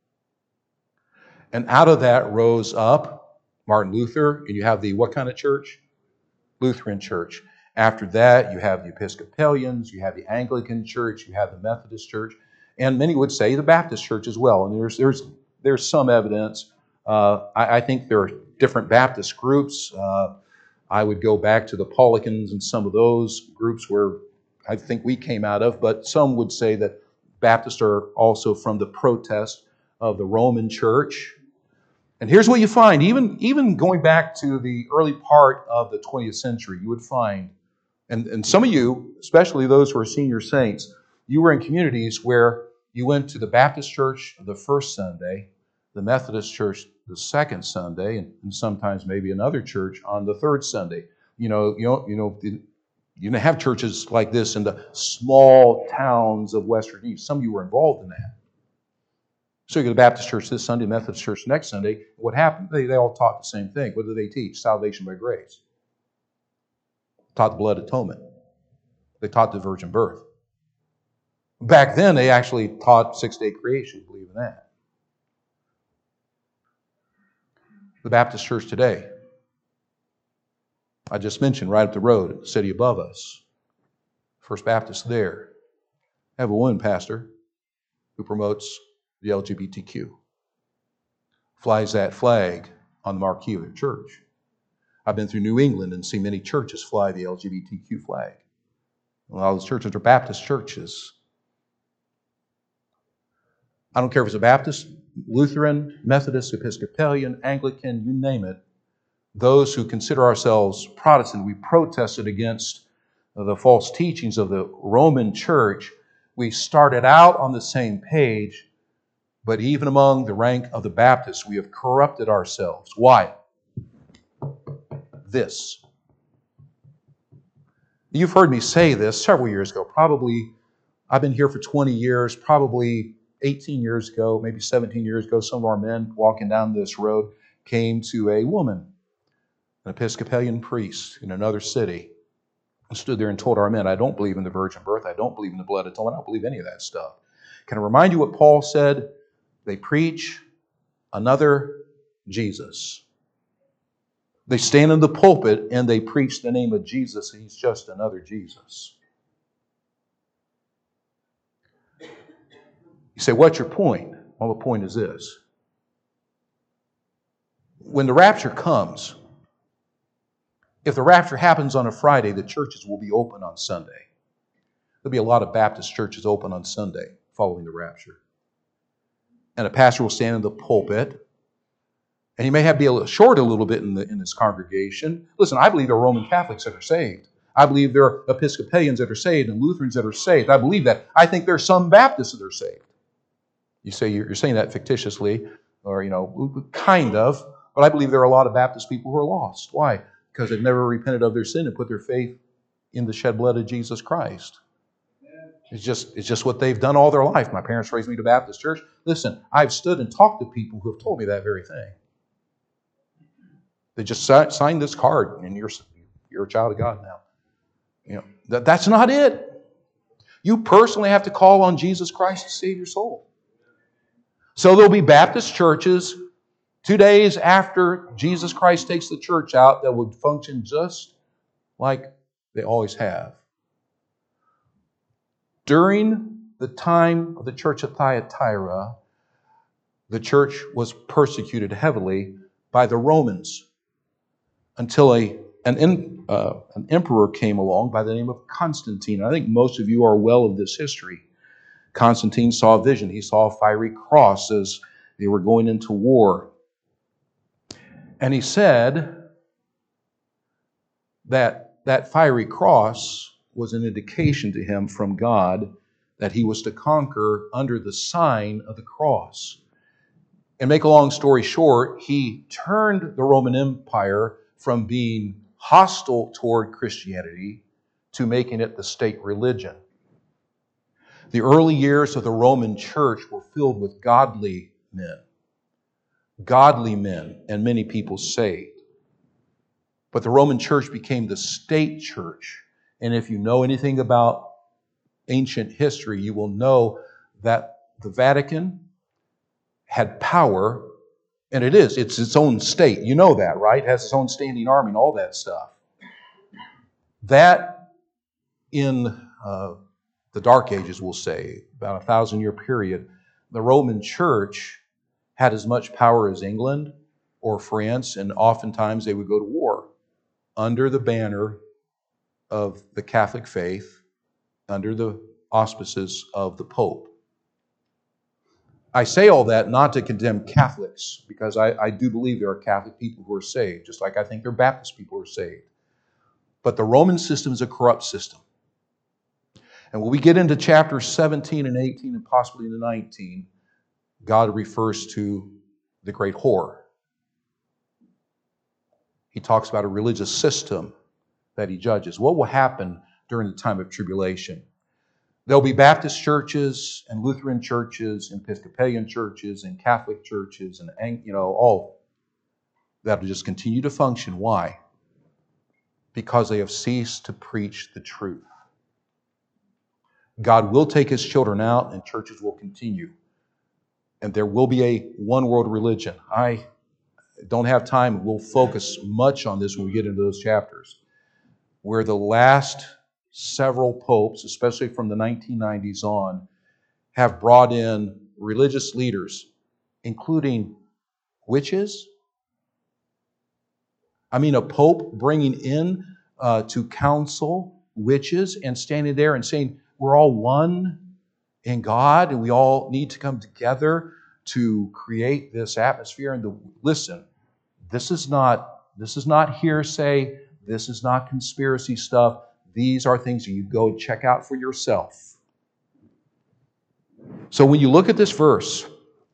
And out of that rose up Martin Luther, and you have the what kind of church? Lutheran Church. After that, you have the Episcopalians, you have the Anglican Church, you have the Methodist Church, and many would say the Baptist Church as well. And there's some evidence. I think there are different Baptist groups. I would go back to the Paulicans and some of those groups where I think we came out of, but some would say that Baptists are also from the protest of the Roman Church. And here's what you find, even going back to the early part of the 20th century, you would find, and some of you, especially those who are senior saints, you were in communities where you went to the Baptist church the first Sunday, the Methodist church the second Sunday, and sometimes maybe another church on the third Sunday. You didn't have churches like this in the small towns of West Virginia. Some of you were involved in that. So you go to the Baptist church this Sunday, Methodist church next Sunday. What happened? They all taught the same thing. What did they teach? Salvation by grace. Taught the blood atonement. They taught the virgin birth. Back then, they actually taught six-day creation. Believe in that. The Baptist church today, I just mentioned right up the road, the city above us, First Baptist there. I have a woman pastor who promotes the LGBTQ. Flies that flag on the marquee of their church. I've been through New England and seen many churches fly the LGBTQ flag. A lot of those churches are Baptist churches. I don't care if it's a Baptist, Lutheran, Methodist, Episcopalian, Anglican, you name it. Those who consider ourselves Protestant, we protested against the false teachings of the Roman Church. We started out on the same page, but even among the rank of the Baptists, we have corrupted ourselves. Why? This. You've heard me say this several years ago. Probably, I've been here for 20 years, probably 18 years ago, maybe 17 years ago, some of our men walking down this road came to a woman, an Episcopalian priest in another city, and stood there and told our men, I don't believe in the virgin birth. I don't believe in the blood atonement. I don't believe any of that stuff. Can I remind you what Paul said? They preach another Jesus. They stand in the pulpit and they preach the name of Jesus, and he's just another Jesus. You say, what's your point? Well, the point is this. When the rapture comes, if the rapture happens on a Friday, the churches will be open on Sunday. There'll be a lot of Baptist churches open on Sunday following the rapture. And a pastor will stand in the pulpit, and he may have to be a little short a little bit in his congregation. Listen, I believe there are Roman Catholics that are saved. I believe there are Episcopalians that are saved and Lutherans that are saved. I believe that. I think there are some Baptists that are saved. You say you're saying that fictitiously, or kind of, but I believe there are a lot of Baptist people who are lost. Why? Because they've never repented of their sin and put their faith in the shed blood of Jesus Christ. It's just what they've done all their life. My parents raised me to Baptist church. Listen, I've stood and talked to people who have told me that very thing. They just signed this card, and you're a child of God now. That's not it. You personally have to call on Jesus Christ to save your soul. So there'll be Baptist churches 2 days after Jesus Christ takes the church out that would function just like they always have. During the time of the church at Thyatira, the church was persecuted heavily by the Romans until an emperor came along by the name of Constantine. I think most of you are well of this history. Constantine saw a vision. He saw a fiery cross as they were going into war. And he said that fiery cross was an indication to him from God that he was to conquer under the sign of the cross. And make a long story short, he turned the Roman Empire from being hostile toward Christianity to making it the state religion. The early years of the Roman church were filled with godly men, and many people saved. But the Roman church became the state church. And if you know anything about ancient history, you will know that the Vatican had power, and it's its own state. You know that, right? It has its own standing army and all that stuff. That in the Dark Ages, we'll say, about a 1,000-year period, the Roman church had as much power as England or France, and oftentimes they would go to war under the banner of the Catholic faith, under the auspices of the Pope. I say all that not to condemn Catholics, because I do believe there are Catholic people who are saved, just like I think there are Baptist people who are saved. But the Roman system is a corrupt system. And when we get into chapters 17 and 18 and possibly into 19, God refers to the great whore. He talks about a religious system that he judges. What will happen during the time of tribulation? There'll be Baptist churches and Lutheran churches and Episcopalian churches and Catholic churches and all that will just continue to function. Why? Because they have ceased to preach the truth. God will take His children out and churches will continue. And there will be a one-world religion. I don't have time. We'll focus much on this when we get into those chapters, where the last several popes, especially from the 1990s on, have brought in religious leaders, including witches. I mean, a pope bringing in to council witches and standing there and saying, we're all one in God and we all need to come together to create this atmosphere. And listen, this is not hearsay. This is not conspiracy stuff. These are things you go check out for yourself. So when you look at this verse,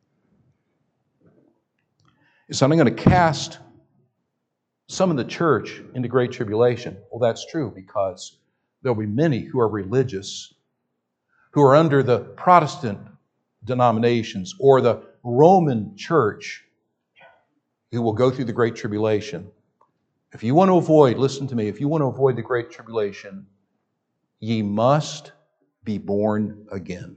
it's I'm going to cast some of the church into great tribulation. Well, that's true, because there'll be many who are religious, who are under the Protestant denominations or the Roman church, who will go through the great tribulation. If you want to avoid, listen to me, if you want to avoid the great tribulation, ye must be born again.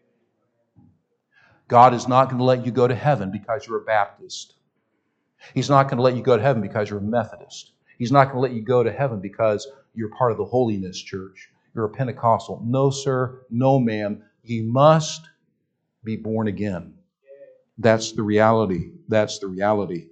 God is not going to let you go to heaven because you're a Baptist. He's not going to let you go to heaven because you're a Methodist. He's not going to let you go to heaven because you're part of the Holiness Church. You're a Pentecostal. No, sir. No, ma'am. You must be born again. That's the reality. That's the reality.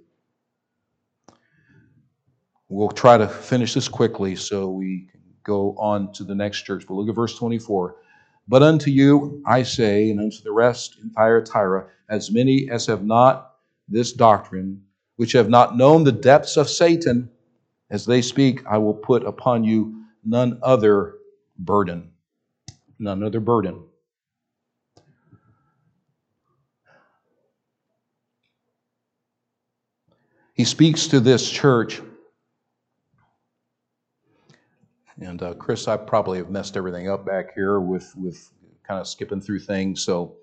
We'll try to finish this quickly so we can go on to the next church. But look at verse 24. But unto you I say, and unto the rest in Thyatira, as many as have not this doctrine, which have not known the depths of Satan, as they speak, I will put upon you none other burden. None other burden. He speaks to this church. And Chris, I probably have messed everything up back here with kind of skipping through things. So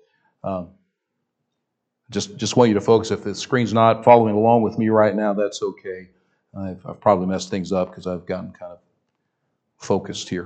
just want you to focus. If the screen's not following along with me right now, that's okay. I've probably messed things up because I've gotten kind of focused here.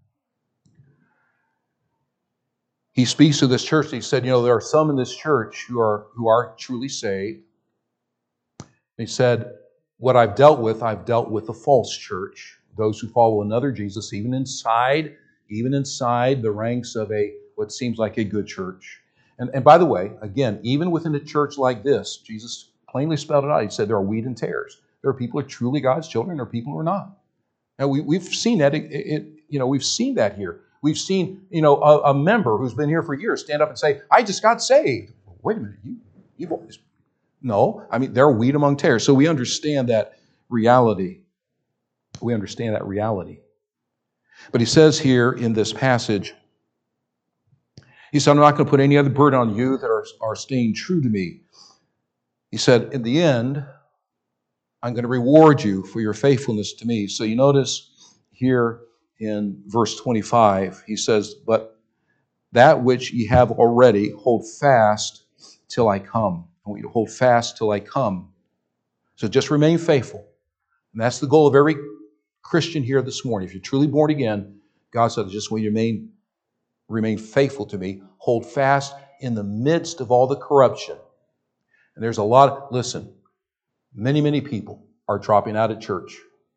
He speaks to this church. He said, there are some in this church who are truly saved. He said, what I've dealt with a false church. Those who follow another Jesus, even inside the ranks of what seems like a good church. And by the way, again, even within a church like this, Jesus plainly spelled it out. He said there are wheat and tares. There are people who are truly God's children, there are people who are not. Now we've seen that. We've seen that here. We've seen a member who's been here for years stand up and say, "I just got saved." Wait a minute, you've always no. I mean, there are wheat among tares. So we understand that reality. We understand that reality. But he says here in this passage, he said, I'm not going to put any other burden on you that are staying true to me. He said, in the end, I'm going to reward you for your faithfulness to me. So you notice here in verse 25, he says, but that which ye have already, hold fast till I come. I want you to hold fast till I come. So just remain faithful. And that's the goal of every Christian here this morning. If you're truly born again, God said, I just want you to remain faithful to me. Hold fast in the midst of all the corruption. And there's a lot, listen, many people are dropping out of church.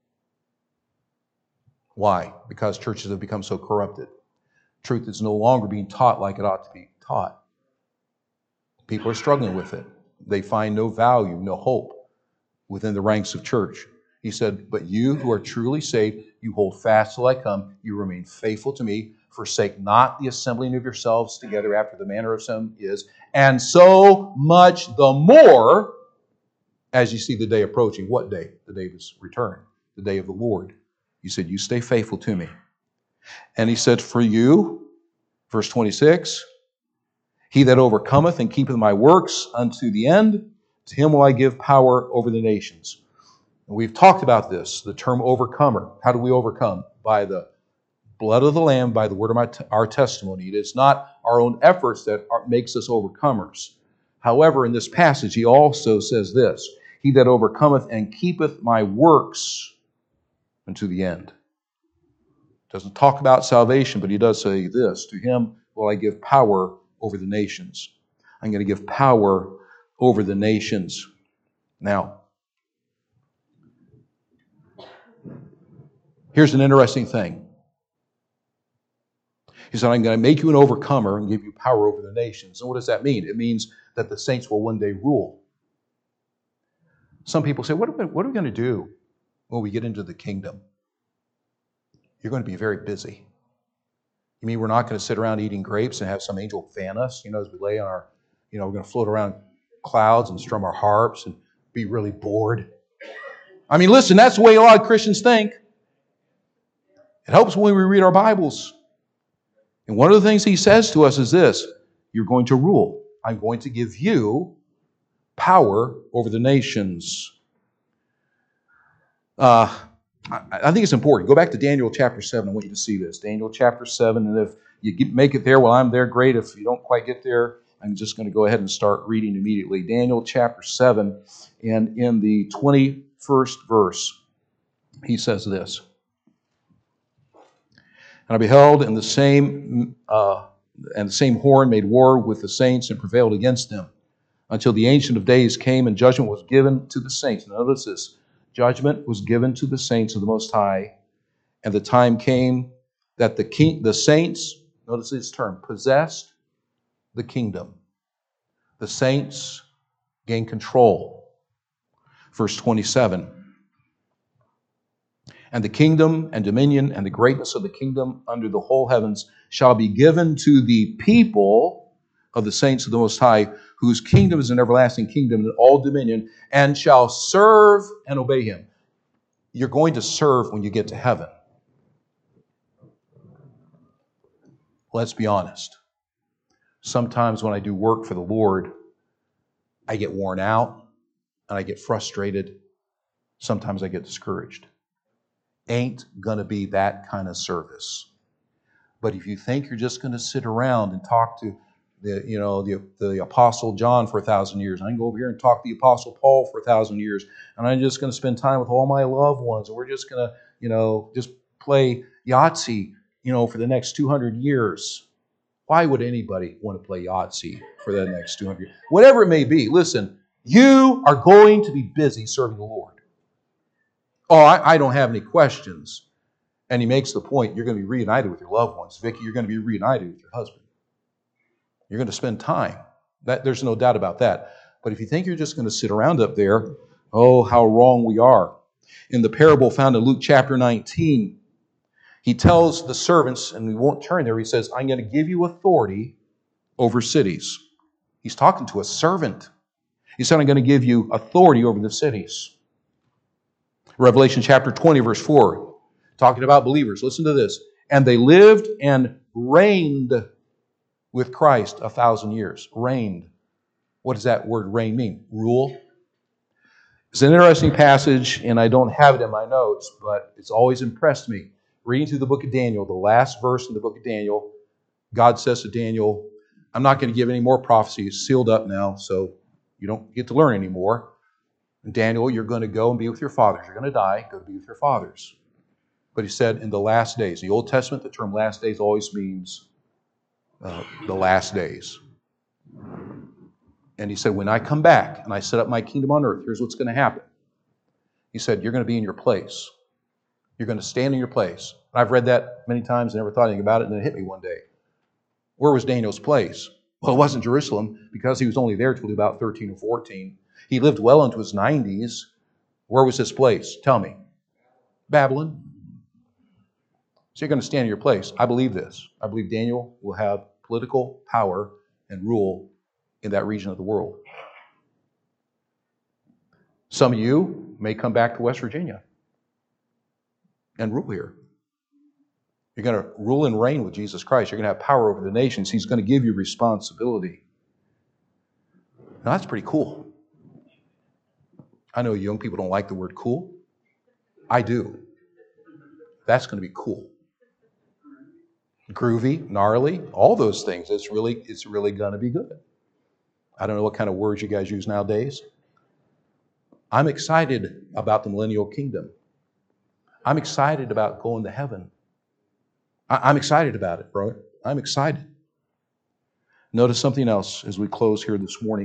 Why? Because churches have become so corrupted. Truth is no longer being taught like it ought to be taught. People are struggling with it. They find no value, no hope within the ranks of church. He said, but you who are truly saved, you hold fast till I come. You remain faithful to me. Forsake not the assembling of yourselves together after the manner of some is. And so much the more as you see the day approaching. What day? The day of His return. The day of the Lord. He said, you stay faithful to me. And he said, for you, verse 26, he that overcometh and keepeth my works unto the end, to him will I give power over the nations. And we've talked about this, the term overcomer. How do we overcome? By the blood of the Lamb, by the word of our testimony. It is not our own efforts that makes us overcomers. However, in this passage, he also says this, he that overcometh and keepeth my works unto the end. Doesn't talk about salvation, but he does say this, to him will I give power over the nations. I'm going to give power over the nations. Now, here's an interesting thing. He said, I'm going to make you an overcomer and give you power over the nations. And what does that mean? It means that the saints will one day rule. Some people say, what are we going to do when we get into the kingdom? You're going to be very busy. You mean we're not going to sit around eating grapes and have some angel fan us, as we lay on our, we're going to float around clouds and strum our harps and be really bored? I mean, listen, that's the way a lot of Christians think. It helps when we read our Bibles. And one of the things he says to us is this, you're going to rule. I'm going to give you power over the nations. I think it's important. Go back to Daniel chapter 7. I want you to see this. Daniel chapter 7. And if you make it there while I'm there, great. If you don't quite get there, I'm just going to go ahead and start reading immediately. Daniel chapter 7. And in the 21st verse, he says this. And I beheld, and the same horn made war with the saints and prevailed against them, until the Ancient of Days came and judgment was given to the saints. Notice this. Judgment was given to the saints of the Most High, and the time came that the saints, notice this term, possessed the kingdom. The saints gain control. Verse 27. And the kingdom and dominion and the greatness of the kingdom under the whole heavens shall be given to the people of the saints of the Most High, whose kingdom is an everlasting kingdom and all dominion, and shall serve and obey him. You're going to serve when you get to heaven. Let's be honest. Sometimes when I do work for the Lord, I get worn out and I get frustrated. Sometimes I get discouraged. Ain't going to be that kind of service. But if you think you're just going to sit around and talk to the Apostle John for 1,000 years, I can go over here and talk to the Apostle Paul for 1,000 years, and I'm just going to spend time with all my loved ones, and we're just going to, just play Yahtzee, for the next 200 years. Why would anybody want to play Yahtzee for the next 200 years? Whatever it may be, listen, you are going to be busy serving the Lord. Oh, I don't have any questions. And he makes the point, you're going to be reunited with your loved ones. Vicki, you're going to be reunited with your husband. You're going to spend time. There's no doubt about that. But if you think you're just going to sit around up there, oh, how wrong we are. In the parable found in Luke chapter 19, he tells the servants, and we won't turn there, he says, I'm going to give you authority over cities. He's talking to a servant. He said, I'm going to give you authority over the cities. Revelation chapter 20, verse 4, talking about believers. Listen to this. And they lived and reigned with Christ 1,000 years. Reigned. What does that word reign mean? Rule. It's an interesting passage, and I don't have it in my notes, but it's always impressed me. Reading through the book of Daniel, the last verse in the book of Daniel, God says to Daniel, I'm not going to give any more prophecy. It's sealed up now, so you don't get to learn anymore. And Daniel, you're going to go and be with your fathers. You're going to die, go be with your fathers. But he said, in the last days. In the Old Testament, the term last days always means the last days. And he said, when I come back and I set up my kingdom on earth, here's what's going to happen. He said, you're going to be in your place. You're going to stand in your place. And I've read that many times and never thought anything about it, and then it hit me one day. Where was Daniel's place? Well, it wasn't Jerusalem, because he was only there till about 13 or 14. He lived well into his 90s. Where was his place? Tell me. Babylon. So you're going to stand in your place. I believe this. I believe Daniel will have political power and rule in that region of the world. Some of you may come back to West Virginia and rule here. You're going to rule and reign with Jesus Christ. You're going to have power over the nations. He's going to give you responsibility. Now, that's pretty cool. I know young people don't like the word cool. I do. That's going to be cool. Groovy, gnarly, all those things. It's really going to be good. I don't know what kind of words you guys use nowadays. I'm excited about the millennial kingdom. I'm excited about going to heaven. I'm excited about it, brother. I'm excited. Notice something else as we close here this morning.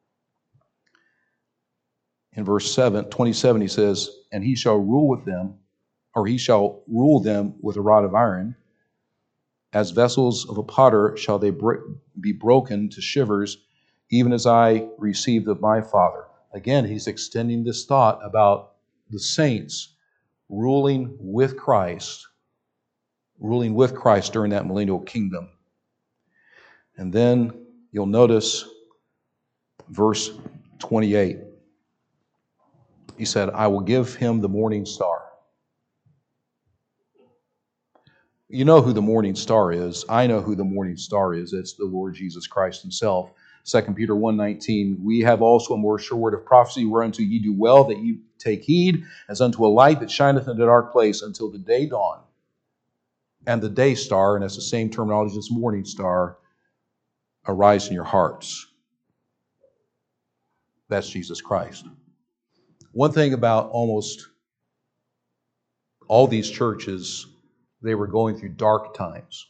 In verse 27, he says, and he shall rule with them, or he shall rule them with a rod of iron. As vessels of a potter shall they be broken to shivers, even as I received of my Father. Again, he's extending this thought about the saints ruling with Christ during that millennial kingdom. And then you'll notice verse 28. He said, I will give him the morning star. You know who the morning star is. I know who the morning star is. It's the Lord Jesus Christ himself. 2 Peter 1:19, we have also a more sure word of prophecy, whereunto ye do well that ye take heed, as unto a light that shineth in a dark place until the day dawn. And the day star, and that's the same terminology as morning star, arise in your hearts. That's Jesus Christ. One thing about almost all these churches, they were going through dark times.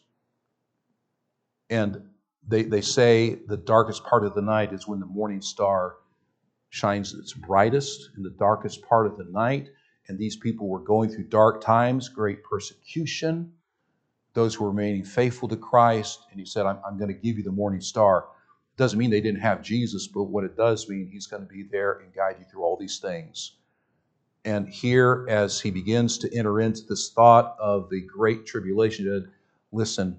And they say the darkest part of the night is when the morning star shines its brightest in the darkest part of the night. And these people were going through dark times, great persecution, those who were remaining faithful to Christ. And he said, I'm going to give you the morning star. It doesn't mean they didn't have Jesus, but what it does mean, He's going to be there and guide you through all these things. And here, as he begins to enter into this thought of the great tribulation, listen,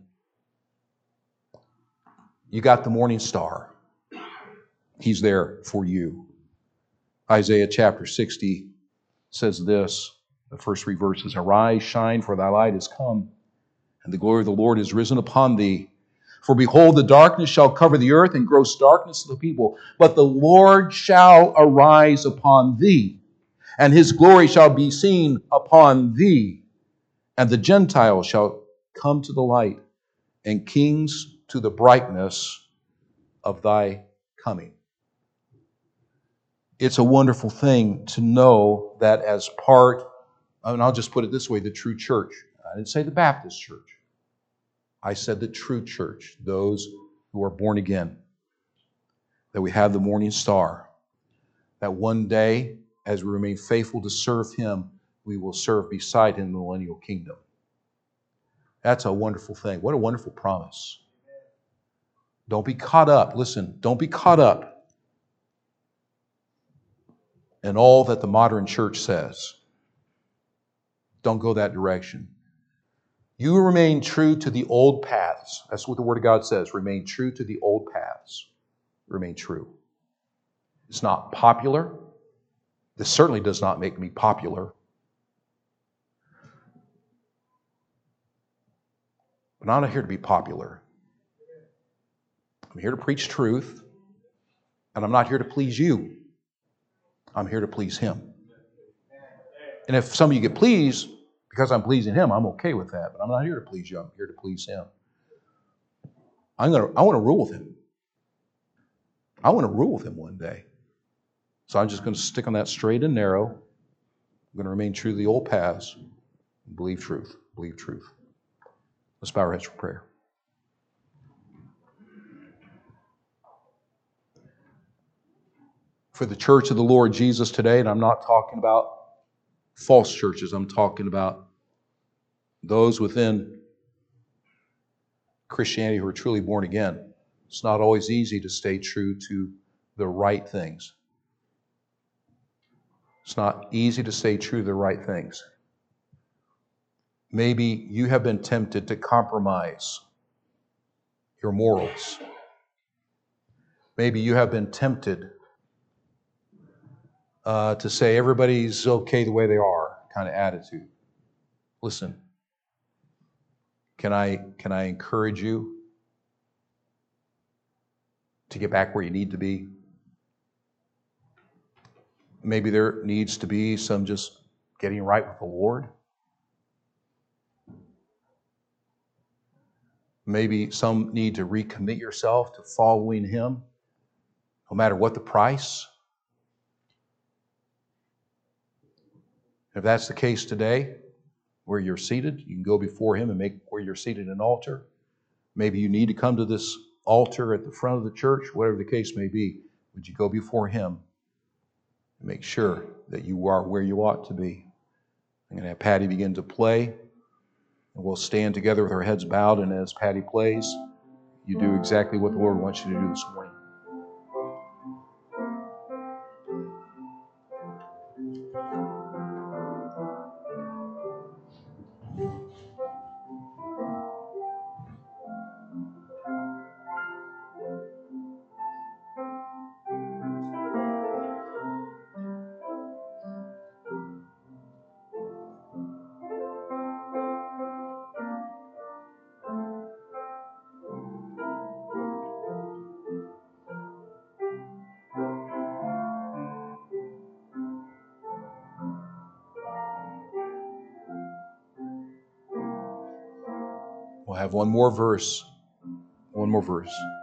you got the morning star. He's there for you. Isaiah chapter 60 says this, the first three verses, Arise, shine, for thy light is come, and the glory of the Lord is risen upon thee. For behold, the darkness shall cover the earth, and gross darkness of the people. But the Lord shall arise upon thee, and His glory shall be seen upon thee. And the Gentiles shall come to the light, and kings to the brightness of thy coming. It's a wonderful thing to know that as part, and I'll just put it this way, the true church. I didn't say the Baptist church. I said the true church, those who are born again, that we have the morning star, that one day, as we remain faithful to serve Him, we will serve beside Him in the millennial kingdom. That's a wonderful thing. What a wonderful promise. Don't be caught up. Listen, don't be caught up in all that the modern church says. Don't go that direction. You remain true to the old paths. That's what the Word of God says. Remain true to the old paths. Remain true. It's not popular. This certainly does not make me popular. But I'm not here to be popular. I'm here to preach truth, and I'm not here to please you. I'm here to please Him. And if some of you get pleased because I'm pleasing Him, I'm okay with that. But I'm not here to please you. I'm here to please Him. I want to rule with Him. I want to rule with Him one day. So I'm just going to stick on that straight and narrow. I'm going to remain true to the old paths. Believe truth. Believe truth. Let's bow our heads for prayer. For the church of the Lord Jesus today, and I'm not talking about false churches, I'm talking about those within Christianity who are truly born again. It's not always easy to stay true to the right things. It's not easy to stay true to the right things. Maybe you have been tempted to compromise your morals. Maybe you have been tempted to say everybody's okay the way they are kind of attitude. Listen, can I encourage you to get back where you need to be? Maybe there needs to be some just getting right with the Lord. Maybe some need to recommit yourself to following Him, no matter what the price. If that's the case today, where you're seated, you can go before Him and make where you're seated an altar. Maybe you need to come to this altar at the front of the church, whatever the case may be. Would you go before Him and make sure that you are where you ought to be? I'm going to have Patty begin to play, and we'll stand together with our heads bowed, and as Patty plays, you do exactly what the Lord wants you to do this morning. We'll have one more verse. One more verse.